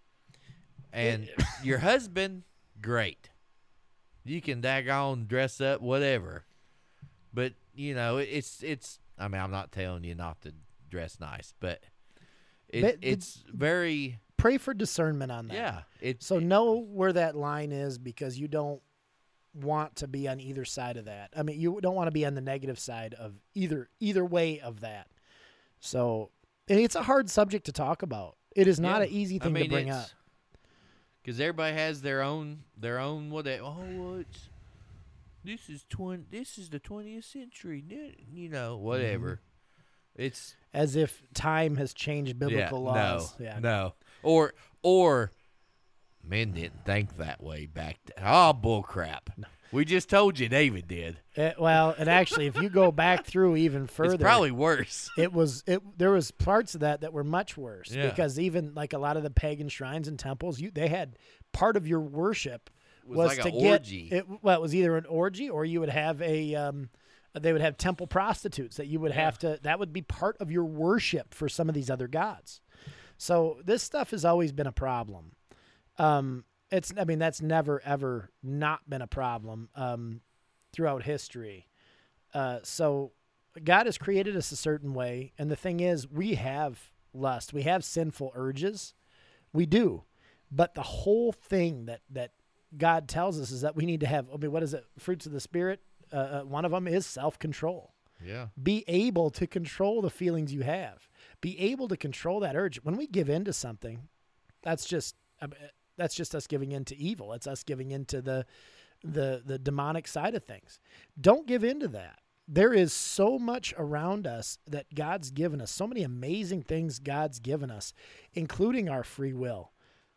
Speaker 3: And your husband, great. You can daggone dress up, whatever. But, you know, it's, it's, I mean, I'm not telling you not to dress nice, but it,
Speaker 2: But the-
Speaker 3: it's very,
Speaker 2: Pray for discernment on that.
Speaker 3: yeah. It's,
Speaker 2: So know where that line is, because you don't want to be on either side of that. I mean, you don't want to be on the negative side of either either way of that. So, and it's a hard subject to talk about. It is not
Speaker 3: yeah.
Speaker 2: an easy
Speaker 3: I
Speaker 2: thing
Speaker 3: mean,
Speaker 2: to bring
Speaker 3: it's-
Speaker 2: up.
Speaker 3: Because everybody has their own, their own, what they, oh, well, it's, this is twenty, this is the twentieth century, you know, whatever. It's,
Speaker 2: As if time has changed biblical
Speaker 3: yeah,
Speaker 2: laws.
Speaker 3: No,
Speaker 2: yeah.
Speaker 3: no. Or, or men didn't think that way back then. Oh, bull crap. We just told you David did.
Speaker 2: Eh, well, and actually, if you go back through even further,
Speaker 3: It's probably worse.
Speaker 2: it was it. There was parts of that that were much worse,
Speaker 3: Yeah.
Speaker 2: because even like a lot of the pagan shrines and temples, you they had part of your worship
Speaker 3: was,
Speaker 2: was
Speaker 3: like
Speaker 2: to
Speaker 3: an
Speaker 2: get
Speaker 3: orgy.
Speaker 2: it. Well, it was either an orgy or you would have a. Um, they would have temple prostitutes that you would
Speaker 3: Yeah.
Speaker 2: have to. That would be part of your worship for some of these other gods. So this stuff has always been a problem. Um, it's. I mean, that's never ever not been a problem um, throughout history. Uh, so God has created us a certain way, and the thing is, we have lust, we have sinful urges, we do, but the whole thing that that God tells us is that we need to have. I mean, what is it? Fruits of the Spirit. Uh, uh, one of them is self-control.
Speaker 3: Yeah.
Speaker 2: Be able to control the feelings you have. Be able to control that urge. When we give in to something, that's just uh, that's just us giving in to evil. It's us giving into the the the demonic side of things. Don't give in to that. There is so much around us that God's given us, so many amazing things God's given us, including our free will.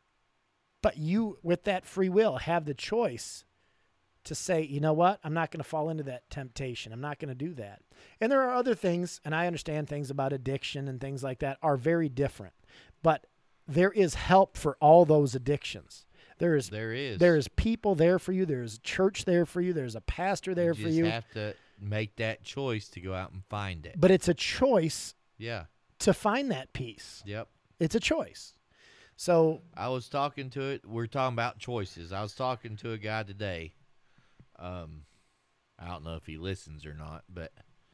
Speaker 2: But you, with that free will, have the choice to say, you know what, I'm not going to fall into that temptation. I'm not going to do that. And there are other things, and I understand things about addiction and things like that are very different. But there is help for all those addictions. There is,
Speaker 3: There is.
Speaker 2: there is people there for you. There's church there for you. There's a pastor there
Speaker 3: you
Speaker 2: for
Speaker 3: just
Speaker 2: you.
Speaker 3: have to make that choice to go out and find it.
Speaker 2: But it's a choice
Speaker 3: Yeah.
Speaker 2: to find that peace.
Speaker 3: Yep.
Speaker 2: It's a choice. So
Speaker 3: I was talking to it. We're talking about choices. I was talking to a guy today. Um, I don't know if he listens or not, but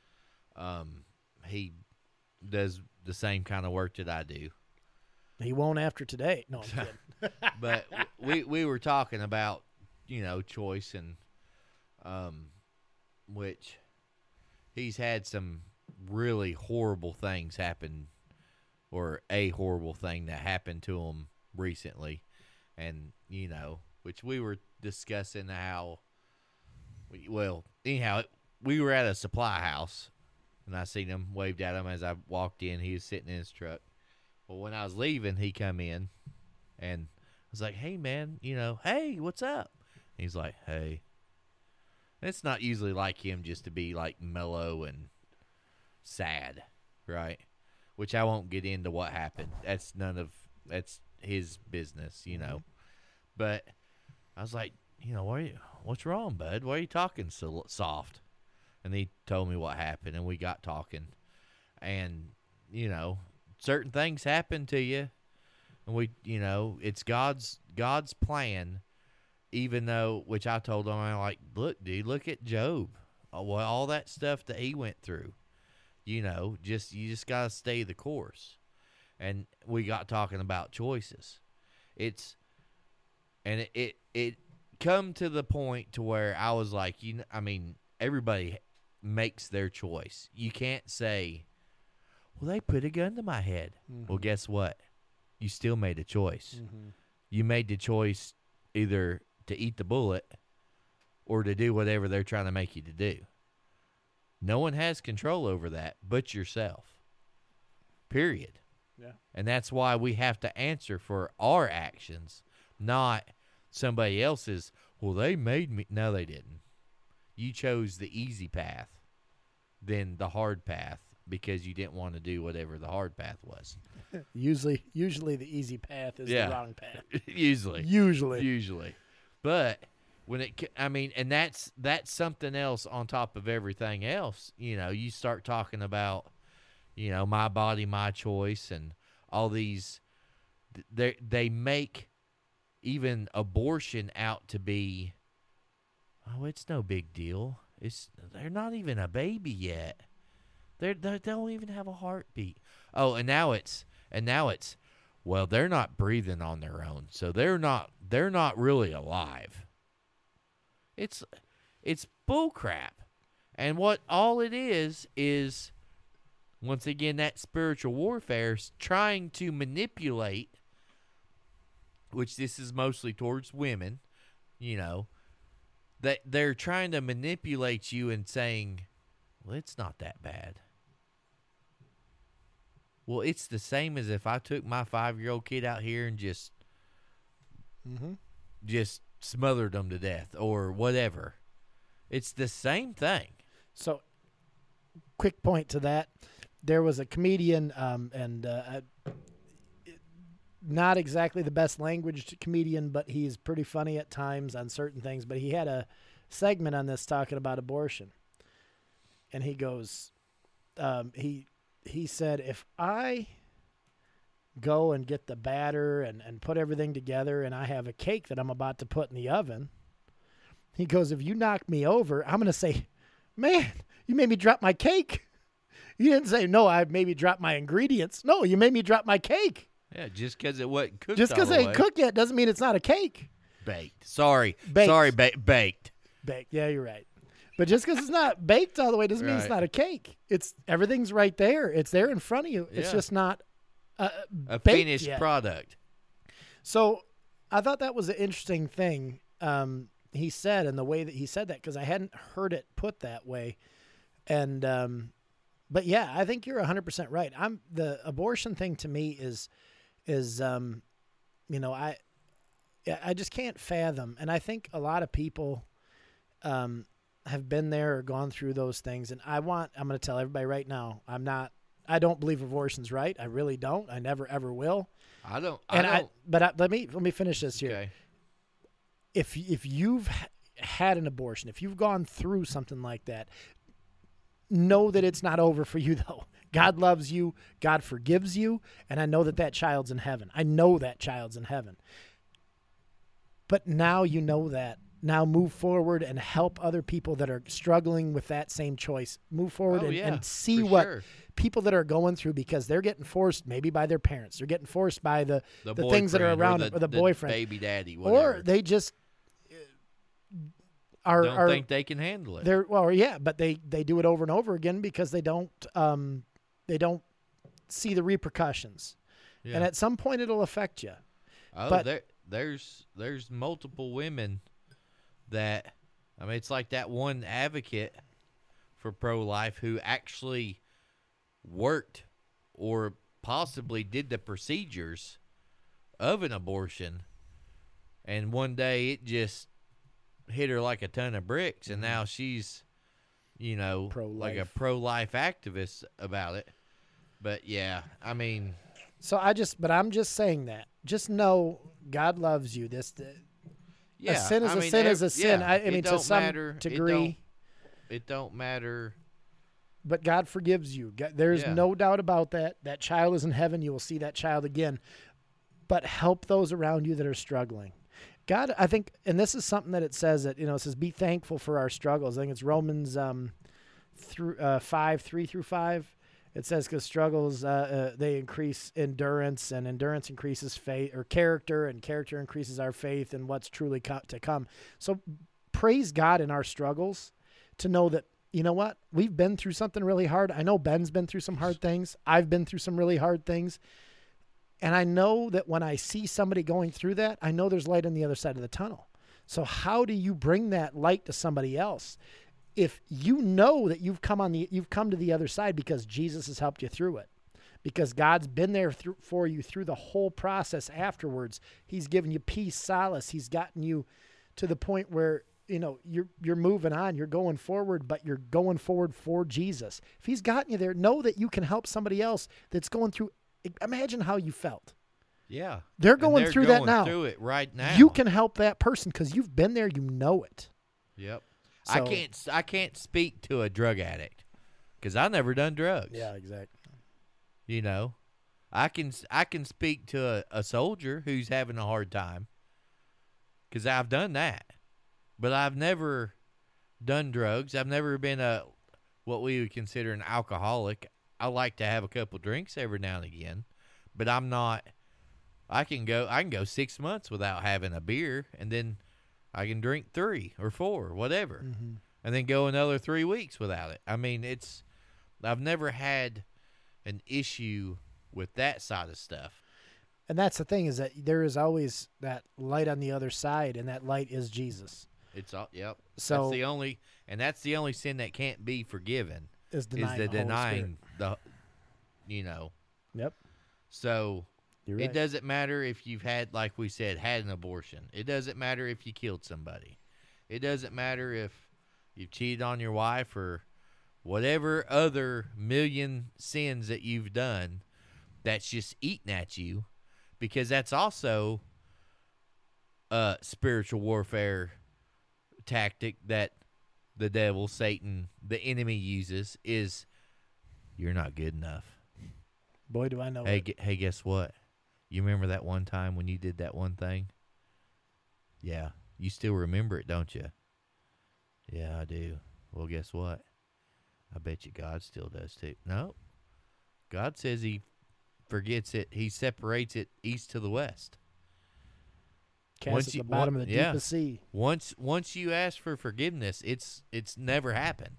Speaker 3: um, he does the same kind of work that I do.
Speaker 2: he won't after today. No, I'm kidding.
Speaker 3: But we we were talking about, you know, choice, and um, which he's had some really horrible things happen, or a horrible thing that happened to him recently, and you know, which we were discussing how. We, well, anyhow, we were at a supply house, and I seen him, waved at him as I walked in. He was sitting in his truck. Well, when I was leaving, he come in, and I was like, "Hey, man, you know, hey, what's up?" And he's like, "Hey." And it's not usually like him just to be like mellow and sad, right? Which I won't get into what happened. That's none of that's his business, you know. But I was like, you know, what are you, what's wrong, bud? Why are you talking so soft? And he told me what happened, and we got talking. And, you know, certain things happen to you, and we, you know, it's God's God's plan, even though, which I told him, I'm like, look, dude, look at Job. All, all that stuff that he went through. You know, just you just got to stay the course. And we got talking about choices. It's, and it, it, it come to the point to where I was like, you know, I mean, everybody makes their choice. You can't say, well, they put a gun to my head.
Speaker 2: Mhm.
Speaker 3: Well, guess what? You still made a choice.
Speaker 2: Mm-hmm.
Speaker 3: You made the choice either to eat the bullet or to do whatever they're trying to make you to do. No one has control over that but yourself. Period.
Speaker 2: Yeah.
Speaker 3: And that's why we have to answer for our actions, not somebody else's, well, they made me. No, they didn't. You chose the easy path than the hard path because you didn't want to do whatever the hard path was.
Speaker 2: Usually, usually the easy path is
Speaker 3: Yeah.
Speaker 2: the wrong path.
Speaker 3: Usually.
Speaker 2: Usually.
Speaker 3: Usually. But when it, ca- I mean, and that's that's something else on top of everything else. You know, you start talking about, you know, my body, my choice, and all these. They they make even abortion out to be, oh, it's no big deal. It's they're not even a baby yet. They're, they don't even have a heartbeat. Oh, and now it's and now it's, well, they're not breathing on their own, so they're not they're not really alive. It's it's bullcrap, and what all it is is, once again, that spiritual warfare is trying to manipulate, which this is mostly towards women, you know, that they're trying to manipulate you and saying, well, it's not that bad. Well, it's the same as if I took my five-year-old kid out here and just
Speaker 2: Mm-hmm.
Speaker 3: just smothered them to death or whatever. It's the same thing.
Speaker 2: So, quick point to that. There was a comedian, um, and uh, I- not exactly the best language comedian, but he's pretty funny at times on certain things. But he had a segment on this talking about abortion. And he goes, um, he he said, if I go and get the batter and, and put everything together and I have a cake that I'm about to put in the oven, he goes, if you knock me over, I'm going to say, man, you made me drop my cake. You didn't say, no, I maybe dropped my ingredients. No, you made me drop my cake.
Speaker 3: Yeah, just because it wasn't cooked
Speaker 2: Just because
Speaker 3: all
Speaker 2: it
Speaker 3: the
Speaker 2: ain't
Speaker 3: way.
Speaker 2: cooked yet doesn't mean it's not a cake.
Speaker 3: Baked. Sorry.
Speaker 2: Baked.
Speaker 3: Sorry, ba- baked.
Speaker 2: Baked. Yeah, you're right. But just because it's not baked all the way doesn't mean it's
Speaker 3: Right.
Speaker 2: not a cake. It's everything's right there. It's there in front of you. It's
Speaker 3: Yeah.
Speaker 2: just not uh,
Speaker 3: A
Speaker 2: baked
Speaker 3: finished
Speaker 2: yet.
Speaker 3: product.
Speaker 2: So I thought that was an interesting thing um, he said, and the way that he said that, because I hadn't heard it put that way. And um, but yeah, I think you're one hundred percent right. I'm the abortion thing to me is is um, you know I I just can't fathom, and I think a lot of people um, have been there or gone through those things. And I want I'm going to tell everybody right now, I'm not. I don't believe abortion's right. I really don't. I never ever will.
Speaker 3: I don't. I
Speaker 2: And
Speaker 3: don't.
Speaker 2: I, but I, let me let me finish this here.
Speaker 3: okay.
Speaker 2: If if you've h- had an abortion, if you've gone through something like that, know that it's not over for you though. God loves you. God forgives you, and I know that that child's in heaven. I know that child's in heaven. But now you know that. Now move forward and help other people that are struggling with that same choice. Move forward
Speaker 3: Oh,
Speaker 2: and,
Speaker 3: yeah,
Speaker 2: and see
Speaker 3: for
Speaker 2: what
Speaker 3: sure.
Speaker 2: people that are going through, because they're getting forced maybe by their parents. They're getting forced by the,
Speaker 3: The,
Speaker 2: the things that are
Speaker 3: boyfriend
Speaker 2: around
Speaker 3: or
Speaker 2: them,
Speaker 3: the,
Speaker 2: or the
Speaker 3: the
Speaker 2: boyfriend.
Speaker 3: baby daddy,
Speaker 2: Or
Speaker 3: whatever.
Speaker 2: they just uh, are,
Speaker 3: don't
Speaker 2: are
Speaker 3: think they can handle it.
Speaker 2: they're well, yeah, but they, they do it over and over again because they don't um they don't see the repercussions,
Speaker 3: Yeah.
Speaker 2: and at some point it'll affect you.
Speaker 3: Oh,
Speaker 2: But-
Speaker 3: there, there's there's multiple women that, I mean, it's like that one advocate for pro-life who actually worked or possibly did the procedures of an abortion, and one day it just hit her like a ton of bricks, and now she's, you know, like a
Speaker 2: Pro-life.
Speaker 3: pro-life activist about it. But yeah, I mean,
Speaker 2: So I just, but I'm just saying that. Just know God loves you. This
Speaker 3: yeah,
Speaker 2: a sin is
Speaker 3: I
Speaker 2: a
Speaker 3: mean,
Speaker 2: sin
Speaker 3: ev-
Speaker 2: is a sin.
Speaker 3: yeah,
Speaker 2: I, I
Speaker 3: it
Speaker 2: mean, to
Speaker 3: don't
Speaker 2: some
Speaker 3: matter. It
Speaker 2: degree.
Speaker 3: don't- It don't matter.
Speaker 2: But God forgives you. God- There's
Speaker 3: Yeah.
Speaker 2: no doubt about that. That child is in heaven. You will see that child again. But help those around you that are struggling. God, I think, and this is something that it says that, you know, it says, be thankful for our struggles. I think it's Romans um, through, uh, five, three through five. It says, because struggles, uh, uh, they increase endurance, and endurance increases faith or character, and character increases our faith in what's truly co- to come. So praise God in our struggles to know that, you know what, we've been through something really hard. I know Ben's been through some hard things. I've been through some really hard things. And I know that when I see somebody going through that, I know there's light on the other side of the tunnel. So how do you bring that light to somebody else? If you know that you've come on the, you've come to the other side because Jesus has helped you through it, because God's been there through, for you through the whole process afterwards. He's given you peace, solace. He's gotten you to the point where, you know, you're, you're moving on, you're going forward, but you're going forward for Jesus. If he's gotten you there, know that you can help somebody else that's going through. Imagine how you felt.
Speaker 3: Yeah,
Speaker 2: They're
Speaker 3: And
Speaker 2: going
Speaker 3: they're
Speaker 2: through that
Speaker 3: going
Speaker 2: now.
Speaker 3: Through it right now.
Speaker 2: You can help that person because you've been there. You know it.
Speaker 3: Yep. I
Speaker 2: So-
Speaker 3: can't. I can't speak to a drug addict because I never done drugs.
Speaker 2: exactly.
Speaker 3: You know, I can. I can speak to a, a soldier who's having a hard time because I've done that, but I've never done drugs. I've never been a what we would consider an alcoholic. I like to have a couple drinks every now and again, but I'm not. I can go. I can go six months without having a beer, and then I can drink three or four, whatever,
Speaker 2: Mm-hmm.
Speaker 3: and then go another three weeks without it. I mean, it's. I've never had an issue with that side of stuff.
Speaker 2: And that's the thing, is that there is always that light on the other side, and that light is Jesus.
Speaker 3: It's all. Yep.
Speaker 2: So
Speaker 3: that's the only, and that's the only sin that can't be forgiven
Speaker 2: is denying
Speaker 3: is the,
Speaker 2: the Holy
Speaker 3: denying the, you know.
Speaker 2: Spirit. Yep.
Speaker 3: So
Speaker 2: You're
Speaker 3: it
Speaker 2: right.
Speaker 3: doesn't matter if you've had, like we said, had an abortion. It doesn't matter if you killed somebody. It doesn't matter if you've cheated on your wife or whatever other million sins that you've done that's just eating at you because that's also a spiritual warfare tactic that the devil, Satan, the enemy uses is you're not good enough.
Speaker 2: Boy, do I know
Speaker 3: Hey,
Speaker 2: it.
Speaker 3: gu- hey, guess what? You remember that one time when you did that one thing? Yeah, you still remember it, don't you? Yeah, I do. Well, guess what? I bet you God still does too. No, God says he forgets it. He separates it east to the west.
Speaker 2: Cast
Speaker 3: once
Speaker 2: at
Speaker 3: you-
Speaker 2: the bottom
Speaker 3: one-
Speaker 2: of the
Speaker 3: yeah.
Speaker 2: deepest sea.
Speaker 3: Once once you ask for forgiveness, it's it's never happened.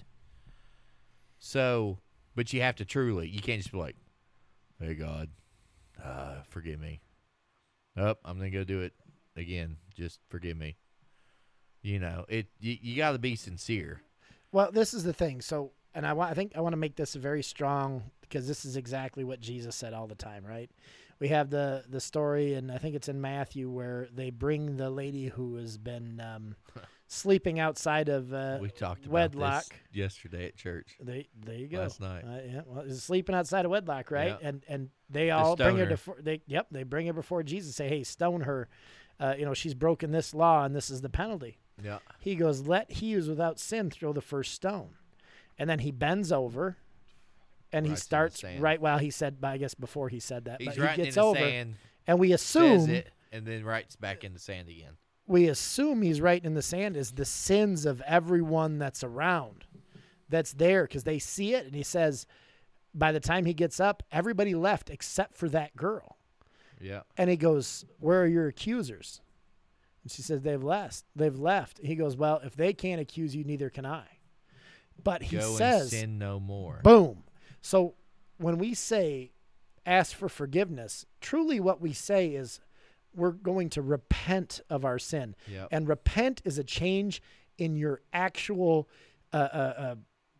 Speaker 3: So, but you have to truly. You can't just be like, "Hey God, uh, forgive me." Oh, I'm gonna go do it again. Just forgive me. You know, it. You, you got to be sincere.
Speaker 2: Well, this is the thing. So, and I, wa- I think I want to make this very strong because this is exactly what Jesus said all the time, right? We have the the story, and I think it's in Matthew, where they bring the lady who has been um, sleeping outside of uh,
Speaker 3: We talked about
Speaker 2: wedlock.
Speaker 3: this yesterday at church
Speaker 2: They, there you go.
Speaker 3: last night.
Speaker 2: Uh, yeah, well, is sleeping outside of wedlock, right?
Speaker 3: Yeah.
Speaker 2: And and they all bring
Speaker 3: stone
Speaker 2: her
Speaker 3: her.
Speaker 2: before they. Yep, they bring her before Jesus. Say, hey, stone her. Uh, you know, she's broken this law, and this is the penalty.
Speaker 3: Yeah.
Speaker 2: He goes, let he who's without sin throw the first stone. And then he bends over and he
Speaker 3: Writes in the
Speaker 2: starts
Speaker 3: sand.
Speaker 2: right while he said, I guess before he said that,
Speaker 3: He's
Speaker 2: but he
Speaker 3: writing
Speaker 2: gets
Speaker 3: in the
Speaker 2: over
Speaker 3: sand,
Speaker 2: and we
Speaker 3: says
Speaker 2: assume,
Speaker 3: it, and then writes back in the sand again.
Speaker 2: we assume he's writing in the sand is the sins of everyone that's around, that's there because they see it. And he says, by the time he gets up, everybody left except for that girl.
Speaker 3: Yeah.
Speaker 2: And he goes, where are your accusers? And she says, they've left. They've left. He goes, well, if they can't accuse you, neither can I. But he
Speaker 3: Go
Speaker 2: says,
Speaker 3: and sin no more.
Speaker 2: boom. So when we say ask for forgiveness, truly what we say is we're going to repent of our sin.
Speaker 3: Yep.
Speaker 2: And repent is a change in your actual uh, uh, uh,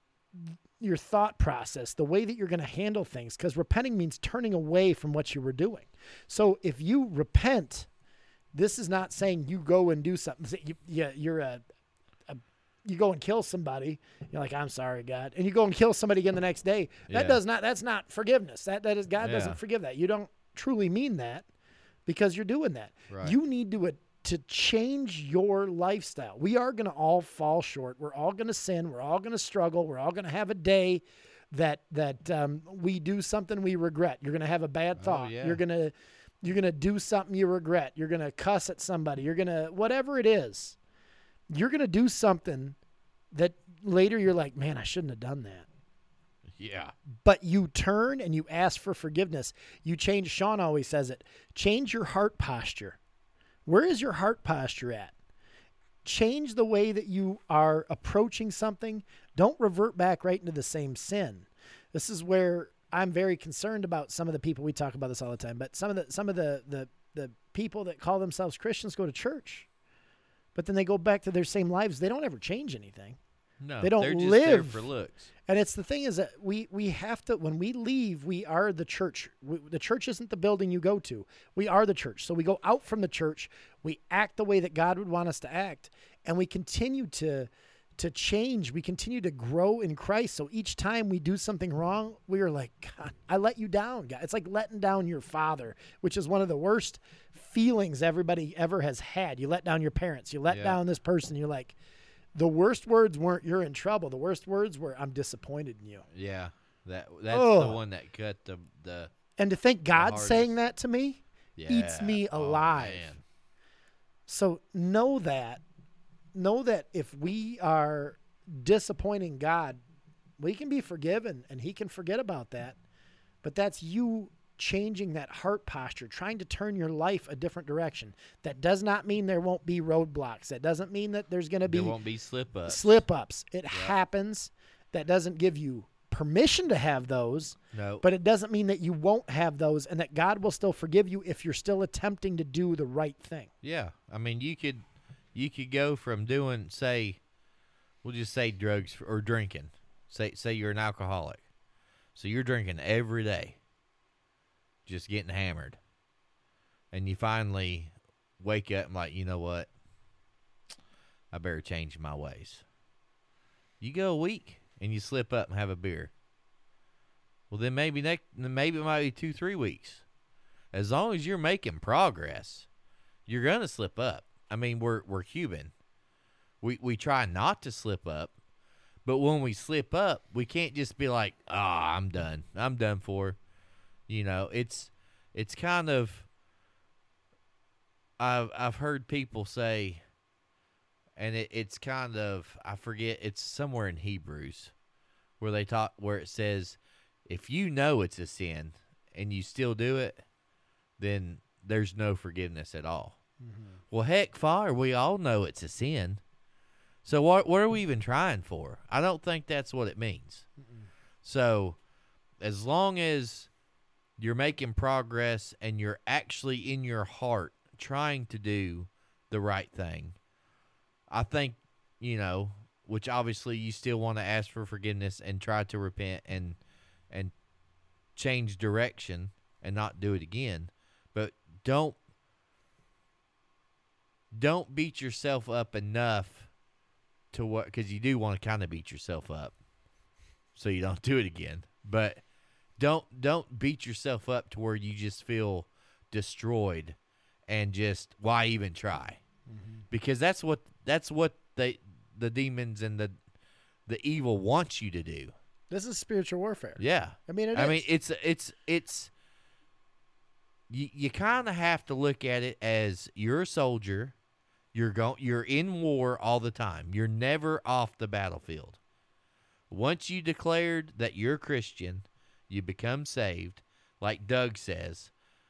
Speaker 2: your thought process, the way that you're going to handle things, because repenting means turning away from what you were doing. So if you repent, this is not saying you go and do something. Say You, you, you're a, a, you go and kill somebody. You're like, I'm sorry, God, and you go and kill somebody again the next day. That
Speaker 3: Yeah.
Speaker 2: does not. That's not forgiveness. That that is God
Speaker 3: Yeah.
Speaker 2: doesn't forgive that. You don't truly mean that because you're doing that.
Speaker 3: Right.
Speaker 2: You need to uh, to change your lifestyle. We are going to all fall short. We're all going to sin. We're all going to struggle. We're all going to have a day that that um, we do something we regret. You're going to have a bad thought.
Speaker 3: yeah.
Speaker 2: You're going to you're going to do something you regret. You're going to cuss at somebody. You're going to whatever it is. You're going to do something that later you're like, "Man, I shouldn't have done that."
Speaker 3: Yeah.
Speaker 2: But you turn and you ask for forgiveness. You change. Sean always says it. Change your heart posture. Where is your heart posture at? Change the way that you are approaching something. Don't revert back right into the same sin. This is where I'm very concerned about some of the people. We talk about this all the time, but some of the some of the the, the people that call themselves Christians go to church, but then they go back to their same lives. They don't ever change anything.
Speaker 3: No.
Speaker 2: They don't
Speaker 3: they're just there
Speaker 2: live.
Speaker 3: for looks.
Speaker 2: And it's the thing is that we we have to, when we leave, we are the church. We, the church isn't the building you go to. We are the church. So we go out from the church. We act the way that God would want us to act, and we continue to to change. We continue to grow in Christ. So each time we do something wrong, we are like, God, I let you down, God. It's like letting down your father, which is one of the worst feelings everybody ever has had. You let down your parents. You let
Speaker 3: Yeah.
Speaker 2: down this person. You're like, the worst words weren't "you're in trouble." The worst words were "I'm disappointed in you."
Speaker 3: Yeah. That that's
Speaker 2: Ugh.
Speaker 3: the one that cut the the
Speaker 2: And to think God's
Speaker 3: hardest.
Speaker 2: saying that to me
Speaker 3: yeah.
Speaker 2: eats me
Speaker 3: Oh,
Speaker 2: alive.
Speaker 3: man.
Speaker 2: So know that, know that if we are disappointing God, we can be forgiven and he can forget about that. But that's you changing that heart posture, trying to turn your life a different direction. That does not mean there won't be roadblocks. That doesn't mean that there's going to be
Speaker 3: There won't be slip ups.
Speaker 2: slip ups. It happens. That doesn't give you permission to have those,
Speaker 3: No.
Speaker 2: but it doesn't mean that you won't have those and that God will still forgive you if you're still attempting to do the right thing.
Speaker 3: Yeah, I mean, you could you could go from doing, say, we'll just say drugs or drinking. Say say you're an alcoholic, so you're drinking every day, just getting hammered, and you finally wake up and like, you know what? I better change my ways. You go a week and you slip up and have a beer. Well, then maybe next, maybe it might be two, three weeks. as long as you're making progress, you're gonna slip up. I mean, we're we're human. We we try not to slip up, but when we slip up, we can't just be like, "Ah, oh, I'm done. I'm done for." You know, it's it's kind of I've I've heard people say, and it, it's kind of I forget it's somewhere in Hebrews where they talk where it says, if you know it's a sin and you still do it, then there's no forgiveness at all. Mm-hmm. Well, heck, fire, we all know it's a sin. So what what are we even trying for? I don't think that's what it means. Mm-mm. So as long as you're making progress and you're actually in your heart trying to do the right thing, I think, you know, which obviously you still want to ask for forgiveness and try to repent and and change direction and not do it again. But don't don't beat yourself up enough to what, because you do want to kind of beat yourself up so you don't do it again. But don't don't beat yourself up to where you just feel destroyed and just, why even try? Mm-hmm. Because that's what that's what they the demons and the the evil wants you to do.
Speaker 2: This is spiritual warfare.
Speaker 3: Yeah,
Speaker 2: I mean, it
Speaker 3: I
Speaker 2: is.
Speaker 3: mean, it's it's it's. You you kind of have to look at it as you're a soldier. You're go, You're in war all the time. You're never off the battlefield. Once you declared that you're Christian, you become saved. Like Doug says,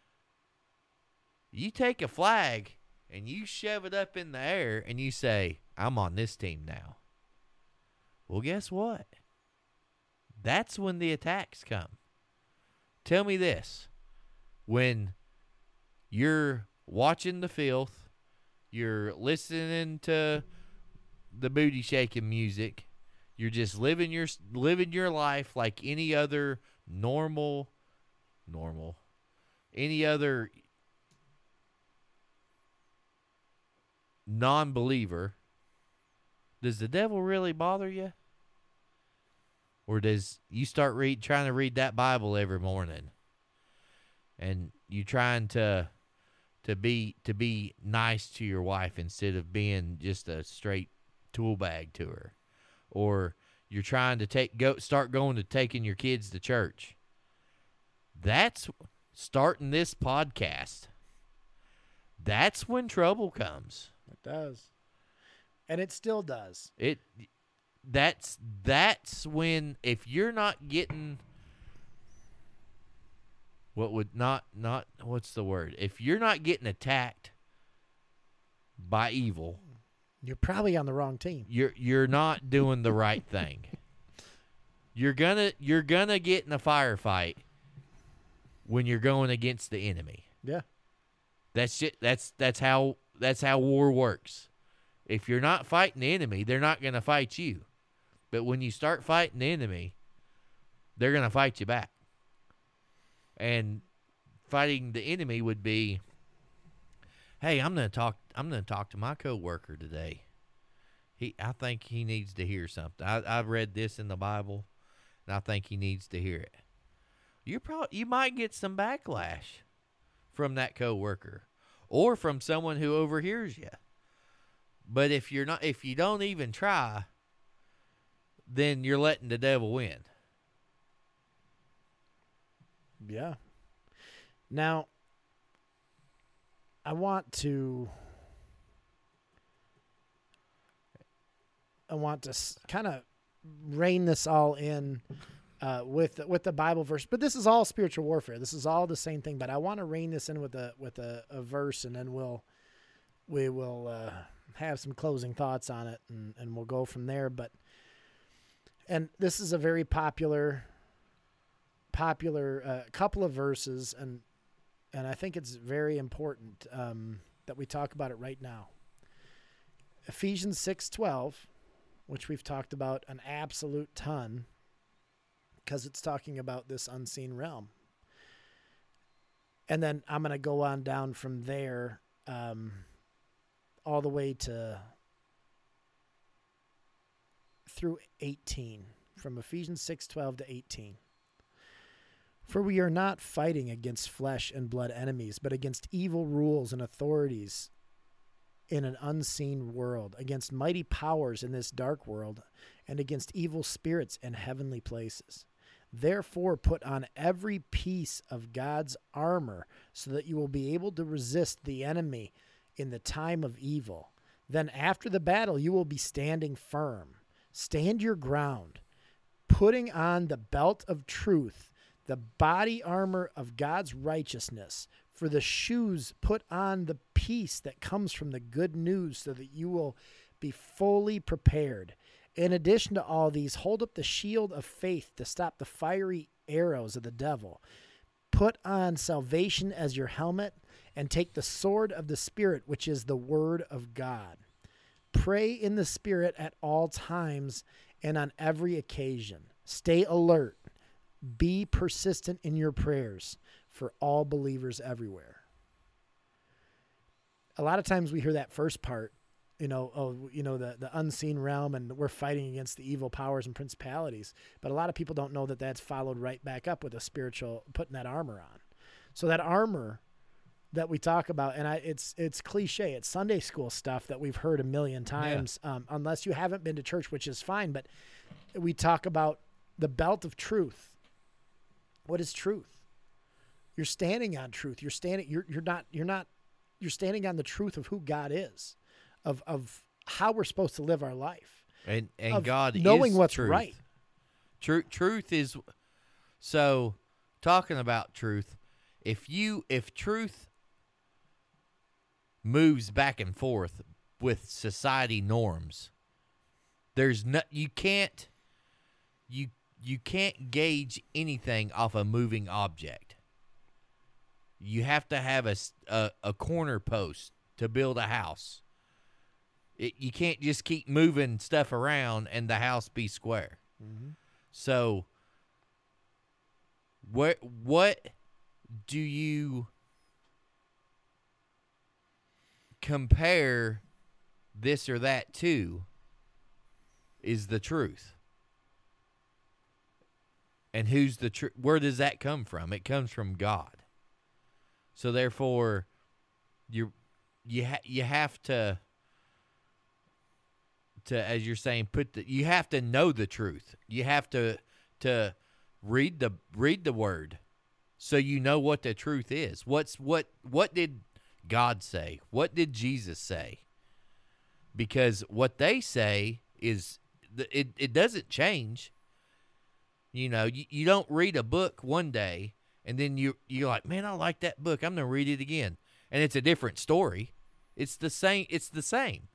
Speaker 3: you take a flag and you shove it up in the air and you say, I'm on this team now. Well, guess what? That's when the attacks come. Tell me this. When you're watching the filth, you're listening to the booty shaking music, you're just living your living your life like any other normal, normal, any other non-believer, does the devil really bother you? Or does you start read trying to read that Bible every morning, and you trying to to be to be nice to your wife instead of being just a straight tool bag to her, or you're trying to take go start going to taking your kids to church? That's starting this podcast. That's when trouble comes.
Speaker 2: It does, and it still does.
Speaker 3: It. That's that's when, if you're not getting what would not not what's the word? If you're not getting attacked by evil,
Speaker 2: you're probably on the wrong team.
Speaker 3: You're you're not doing the right thing. You're gonna you're gonna get in a firefight when you're going against the enemy.
Speaker 2: Yeah.
Speaker 3: That's it. That's that's how that's how war works. If you're not fighting the enemy, they're not gonna fight you. But when you start fighting the enemy, they're going to fight you back. And fighting the enemy would be, hey, I'm going to talk I'm going to talk to my coworker today. He I think he needs to hear something. I I've read this in the Bible, and I think he needs to hear it. You probably you might get some backlash from that coworker or from someone who overhears you. But if you're not if you don't even try, then you're letting the devil win.
Speaker 2: Yeah. Now, I want to I want to kind of rein this all in uh, with with the Bible verse, but this is all spiritual warfare. This is all the same thing, but I want to rein this in with a with a, a verse, and then we'll we will uh, have some closing thoughts on it, and, and we'll go from there. But and this is a very popular, popular uh, couple of verses, and and I think it's very important um, that we talk about it right now. Ephesians six twelve, which we've talked about an absolute ton, because it's talking about this unseen realm. And then I'm going to go on down from there um, all the way to through eighteen, from Ephesians six twelve to eighteen. For we are not fighting against flesh and blood enemies, but against evil rules and authorities in an unseen world, against mighty powers in this dark world, and against evil spirits in heavenly places. Therefore, put on every piece of God's armor so that you will be able to resist the enemy in the time of evil. Then after the battle, you will be standing firm. Stand your ground, putting on the belt of truth, the body armor of God's righteousness. For the shoes, put on the peace that comes from the good news so that you will be fully prepared. In addition to all these, hold up the shield of faith to stop the fiery arrows of the devil. Put on salvation as your helmet and take the sword of the Spirit, which is the word of God. Pray in the Spirit at all times and on every occasion. Stay alert. Be persistent in your prayers for all believers everywhere. A lot of times we hear that first part, you know, oh, you know, the, the unseen realm, and we're fighting against the evil powers and principalities. But a lot of people don't know that that's followed right back up with a spiritual, putting that armor on. So that armor that we talk about, and I, it's it's cliche, it's Sunday school stuff that we've heard a million times, yeah. um, unless you haven't been to church, which is fine. But we talk about the belt of truth. What is truth? You're standing on truth. You're standing. You're you're not. You're not. You're standing on the truth of who God is, of of how we're supposed to live our life,
Speaker 3: and and God
Speaker 2: knowing
Speaker 3: is
Speaker 2: what's
Speaker 3: truth.
Speaker 2: right.
Speaker 3: Truth. Truth is. So, talking about truth, if you if truth moves back and forth with society norms, there's no you can't you you can't gauge anything off a moving object. You have to have a, a, a corner post to build a house. It, you can't just keep moving stuff around and the house be square.
Speaker 2: Mm-hmm.
Speaker 3: So, what what do you compare this or that to is the truth. And who's the truth? Where does that come from? It comes from God. So therefore, you you ha- you have to to as you're saying, put the you have to know the truth. You have to to read the read the word, so you know what the truth is. What's what what did God say? What did Jesus say? Because what they say is it it doesn't change. You know, you, you don't read a book one day and then you you're like, man, I like that book. I'm gonna read it again, and it's a different story. It's the same. It's the same.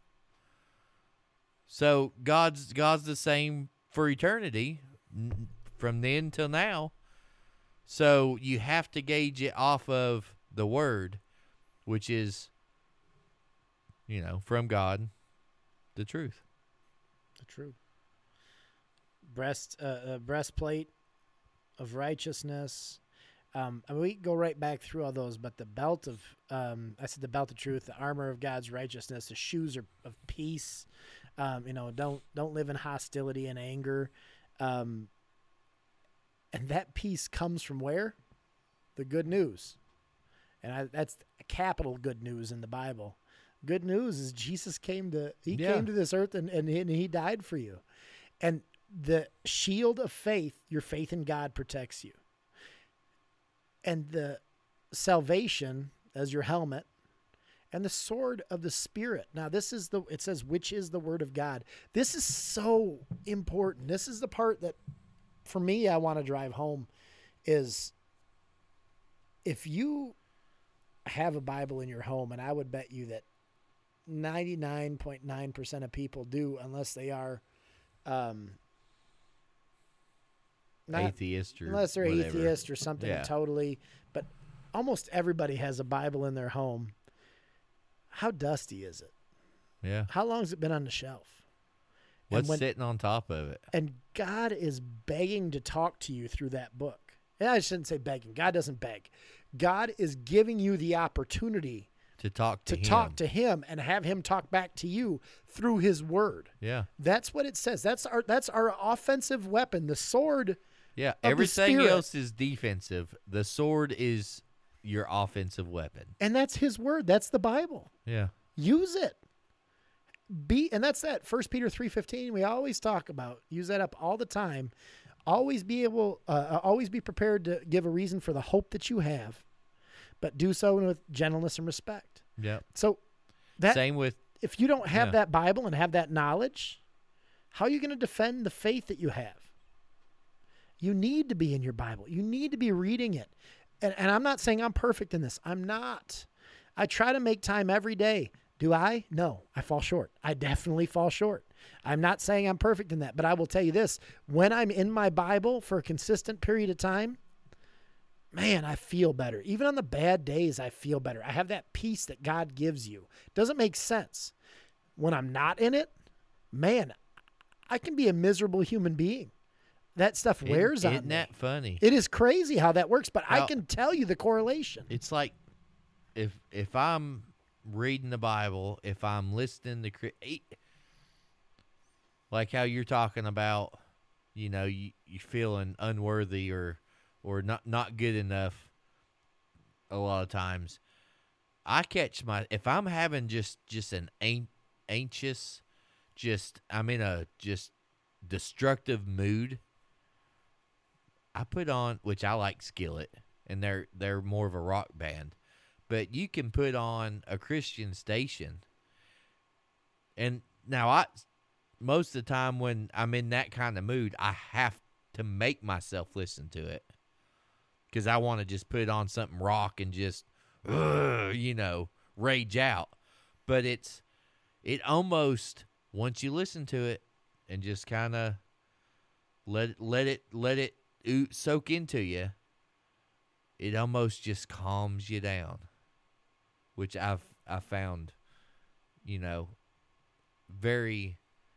Speaker 3: So God's God's the same for eternity, from then till now. So you have to gauge it off of the Word, which is, you know, from God, the truth.
Speaker 2: The truth. Breast, uh, uh, breastplate of righteousness. Um, I mean, we can go right back through all those, but the belt of, um, I said the belt of truth, the armor of God's righteousness, the shoes are of peace. Um, you know, don't don't live in hostility and anger. Um, and that peace comes from where? The good news. And I, that's capital good news in the Bible. Good news is Jesus came to, he
Speaker 3: yeah.
Speaker 2: came to this earth and, and, and he died for you. And the shield of faith, your faith in God protects you. And the salvation as your helmet, and the sword of the Spirit. Now, this is the, it says, which is the word of God. This is so important. This is the part that, for me, I want to drive home is if you have a Bible in your home, and I would bet you that ninety-nine point nine percent of people do, unless they are um, not,
Speaker 3: atheist or
Speaker 2: unless they're
Speaker 3: whatever.
Speaker 2: atheist or something
Speaker 3: yeah.
Speaker 2: totally, but almost everybody has a Bible in their home. How dusty is it?
Speaker 3: Yeah.
Speaker 2: How long has it been on the shelf?
Speaker 3: What's
Speaker 2: when,
Speaker 3: sitting on top of it?
Speaker 2: And God is begging to talk to you through that book. And I shouldn't say begging. God doesn't beg. God is giving you the opportunity
Speaker 3: to talk to,
Speaker 2: to
Speaker 3: him.
Speaker 2: talk to him and have him talk back to you through his word.
Speaker 3: Yeah.
Speaker 2: That's what it says. That's our that's our offensive weapon. The sword
Speaker 3: Yeah,
Speaker 2: the
Speaker 3: everything
Speaker 2: Spirit.
Speaker 3: else is defensive. The sword is your offensive weapon.
Speaker 2: And that's his word. That's the Bible.
Speaker 3: Yeah.
Speaker 2: Use it. Be and that's that First Peter three fifteen we always talk about. Use that up all the time. Always be able uh, always be prepared to give a reason for the hope that you have, but do so with gentleness and respect.
Speaker 3: Yeah.
Speaker 2: So that
Speaker 3: Same with
Speaker 2: if you don't have
Speaker 3: yeah.
Speaker 2: that Bible and have that knowledge, how are you going to defend the faith that you have? You need to be in your Bible. You need to be reading it. And, and I'm not saying I'm perfect in this. I'm not. I try to make time every day. Do I? No, I fall short. I definitely fall short. I'm not saying I'm perfect in that, but I will tell you this. When I'm in my Bible for a consistent period of time, man, I feel better. Even on the bad days, I feel better. I have that peace that God gives you. Doesn't make sense. When I'm not in it, man, I can be a miserable human being. That stuff wears
Speaker 3: isn't,
Speaker 2: on
Speaker 3: isn't
Speaker 2: me.
Speaker 3: that funny?
Speaker 2: It is crazy how that works, but I
Speaker 3: How-
Speaker 2: can tell you the correlation.
Speaker 3: It's like if if I'm reading the Bible, if I'm listening to cri- e- like how you're talking about, you know, you you feeling unworthy or or not not good enough a lot of times. I catch my if I'm having just just an an- anxious, just I'm in a just destructive mood. I put on, which I like Skillet, and they're they're more of a rock band, but you can put on a Christian station. And now I, most of the time when I'm in that kind of mood, I have to make myself listen to it because I want to just put on something rock and just, uh, you know, rage out. But it's it almost once you listen to it and just kind of let let it let it. Ooh, soak into you, it almost just calms you down, which I've I found, you know, very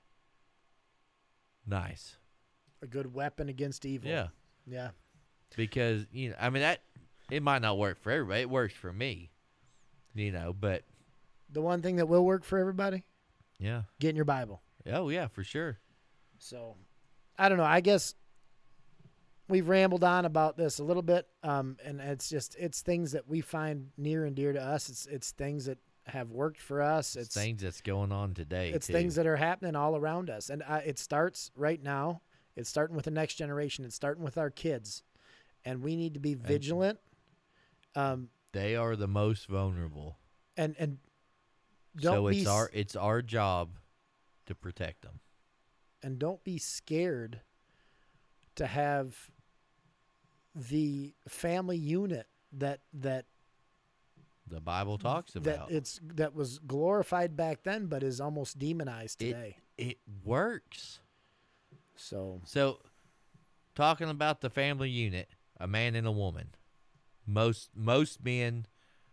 Speaker 3: nice.
Speaker 2: A good weapon against evil.
Speaker 3: Yeah,
Speaker 2: Yeah.
Speaker 3: because you know, I mean that it might not work for everybody. It works for me, you know, but
Speaker 2: The one thing that will work for everybody,
Speaker 3: yeah,
Speaker 2: get in your Bible.
Speaker 3: oh yeah, for sure.
Speaker 2: So, I don't know. I guess we've rambled on about this a little bit, um, and it's just it's things that we find near and dear to us. It's it's things that have worked for us.
Speaker 3: It's
Speaker 2: It's
Speaker 3: things that's going on today.
Speaker 2: it's
Speaker 3: too.
Speaker 2: things that are happening all around us, and uh, it starts right now. It's starting with the next generation. It's starting with our kids, and we need to be vigilant. Um,
Speaker 3: they are the most vulnerable.
Speaker 2: and and don't
Speaker 3: So
Speaker 2: be
Speaker 3: it's
Speaker 2: s-
Speaker 3: our it's our job to protect them.
Speaker 2: and don't be scared to have the family unit that that
Speaker 3: The Bible talks
Speaker 2: that
Speaker 3: about
Speaker 2: it's that was glorified back then but is almost demonized
Speaker 3: it.
Speaker 2: today.
Speaker 3: It works.
Speaker 2: So
Speaker 3: So, talking about the family unit, a man and a woman. Most most men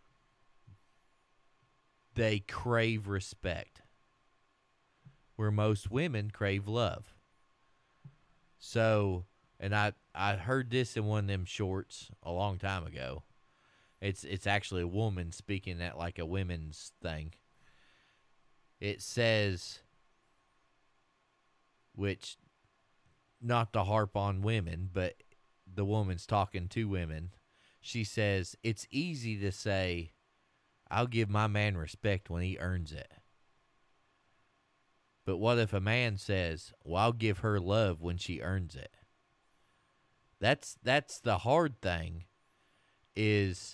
Speaker 3: they crave respect, where most women crave love. So, and I I heard this in one of them shorts a long time ago. It's it's actually a woman speaking at like a women's thing. It says, which not to harp on women, but the woman's talking to women. She says, it's easy to say, I'll give my man respect when he earns it. But what if a man says, well, I'll give her love when she earns it? That's that's the hard thing is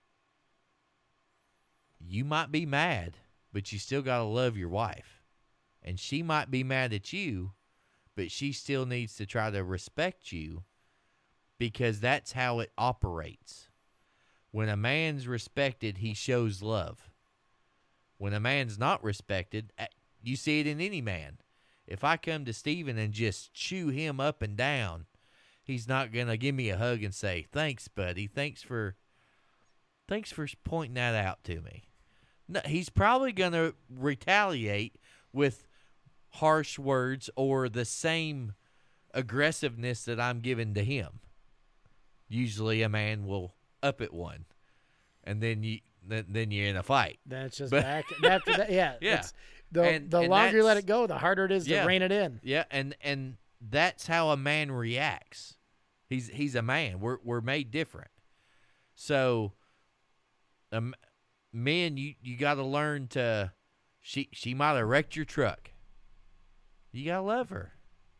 Speaker 3: you might be mad, but you still got to love your wife. And she might be mad at you, but she still needs to try to respect you because that's how it operates. When a man's respected, he shows love. When a man's not respected, you see it in any man. If I come to Stephen and just chew him up and down, he's not going to give me a hug and say, thanks, buddy. Thanks for thanks for pointing that out to me. No, he's probably going to retaliate with harsh words or the same aggressiveness that I'm giving to him. Usually a man will up at one, and then you then, then you're in a fight.
Speaker 2: that's just
Speaker 3: But-
Speaker 2: back after that. Yeah,
Speaker 3: Yeah.
Speaker 2: it's- The
Speaker 3: And-
Speaker 2: the
Speaker 3: and
Speaker 2: longer you let
Speaker 3: that's-
Speaker 2: it go, the harder it is
Speaker 3: Yeah.
Speaker 2: to rein it in.
Speaker 3: Yeah, and and that's how a man reacts. He's he's a man. We're we're made different. So, um, men, you, you got to learn to. She she might have wrecked your truck. You gotta love her.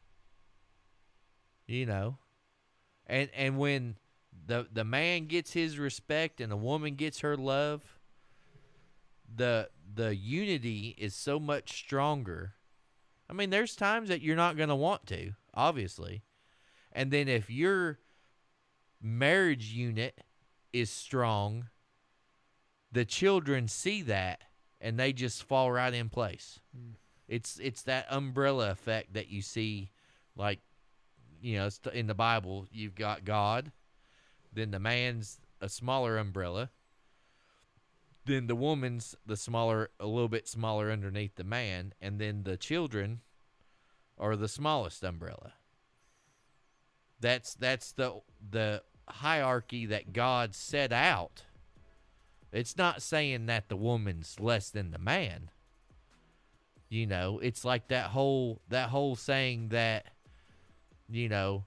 Speaker 3: You know, and and when the the man gets his respect and the woman gets her love, the the unity is so much stronger. I mean, there's times that you're not gonna want to, obviously, and then if your marriage unit is strong, the children see that and they just fall right in place. Mm. It's it's that umbrella effect that you see, like, you know, in the Bible. You've got God, then the man's a smaller umbrella, then the woman's the smaller, a little bit smaller underneath the man, and then the children are the smallest umbrella. That's that's the the hierarchy that God set out. It's not saying that the woman's less than the man. You know, it's like that whole that whole saying that, you know,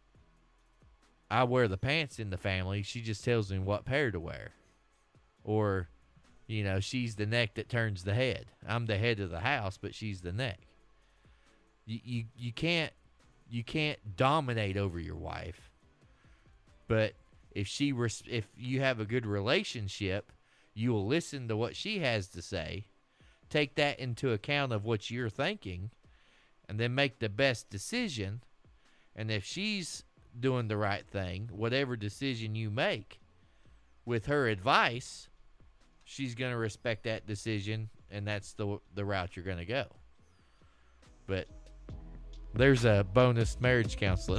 Speaker 3: I wear the pants in the family. She just tells me what pair to wear. Or, you know, she's the neck that turns the head. I'm the head of the house, but she's the neck. You you, you can't you can't dominate over your wife. But if she res- if you have a good relationship, you will listen to what she has to say. Take that into account of what you're thinking, and then make the best decision. And if she's doing the right thing, whatever decision you make with her advice, she's going to respect that decision, and that's the the route you're going to go. But there's a bonus marriage counseling.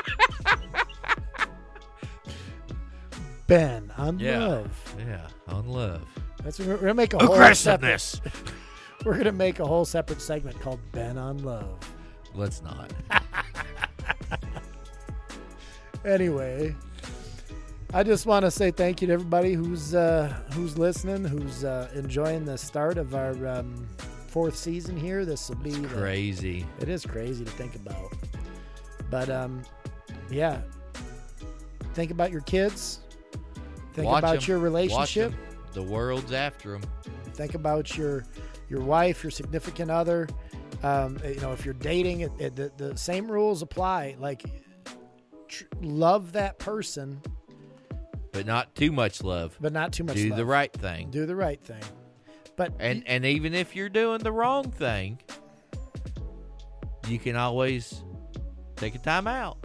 Speaker 2: Ben on
Speaker 3: yeah.
Speaker 2: love.
Speaker 3: Yeah, on love.
Speaker 2: That's we're gonna make a whole
Speaker 3: aggressiveness.
Speaker 2: Separate, we're gonna make a whole separate segment called Ben on Love.
Speaker 3: Let's not.
Speaker 2: Anyway, I just want to say thank you to everybody who's uh, who's listening, who's uh, enjoying the start of our um, fourth season here. This will be
Speaker 3: the, crazy.
Speaker 2: It is crazy to think about, but um, yeah. Think about your kids. Think
Speaker 3: Watch
Speaker 2: about
Speaker 3: them.
Speaker 2: your relationship.
Speaker 3: Watch them. The world's after them.
Speaker 2: Think about your your wife, your significant other. Um, you know, if you're dating, it, it, the, the same rules apply. Like, tr- love that person,
Speaker 3: but not too much love.
Speaker 2: But not too much.
Speaker 3: Do
Speaker 2: love.
Speaker 3: the right thing.
Speaker 2: Do the right thing. But
Speaker 3: and and even if you're doing the wrong thing, you can always take a time out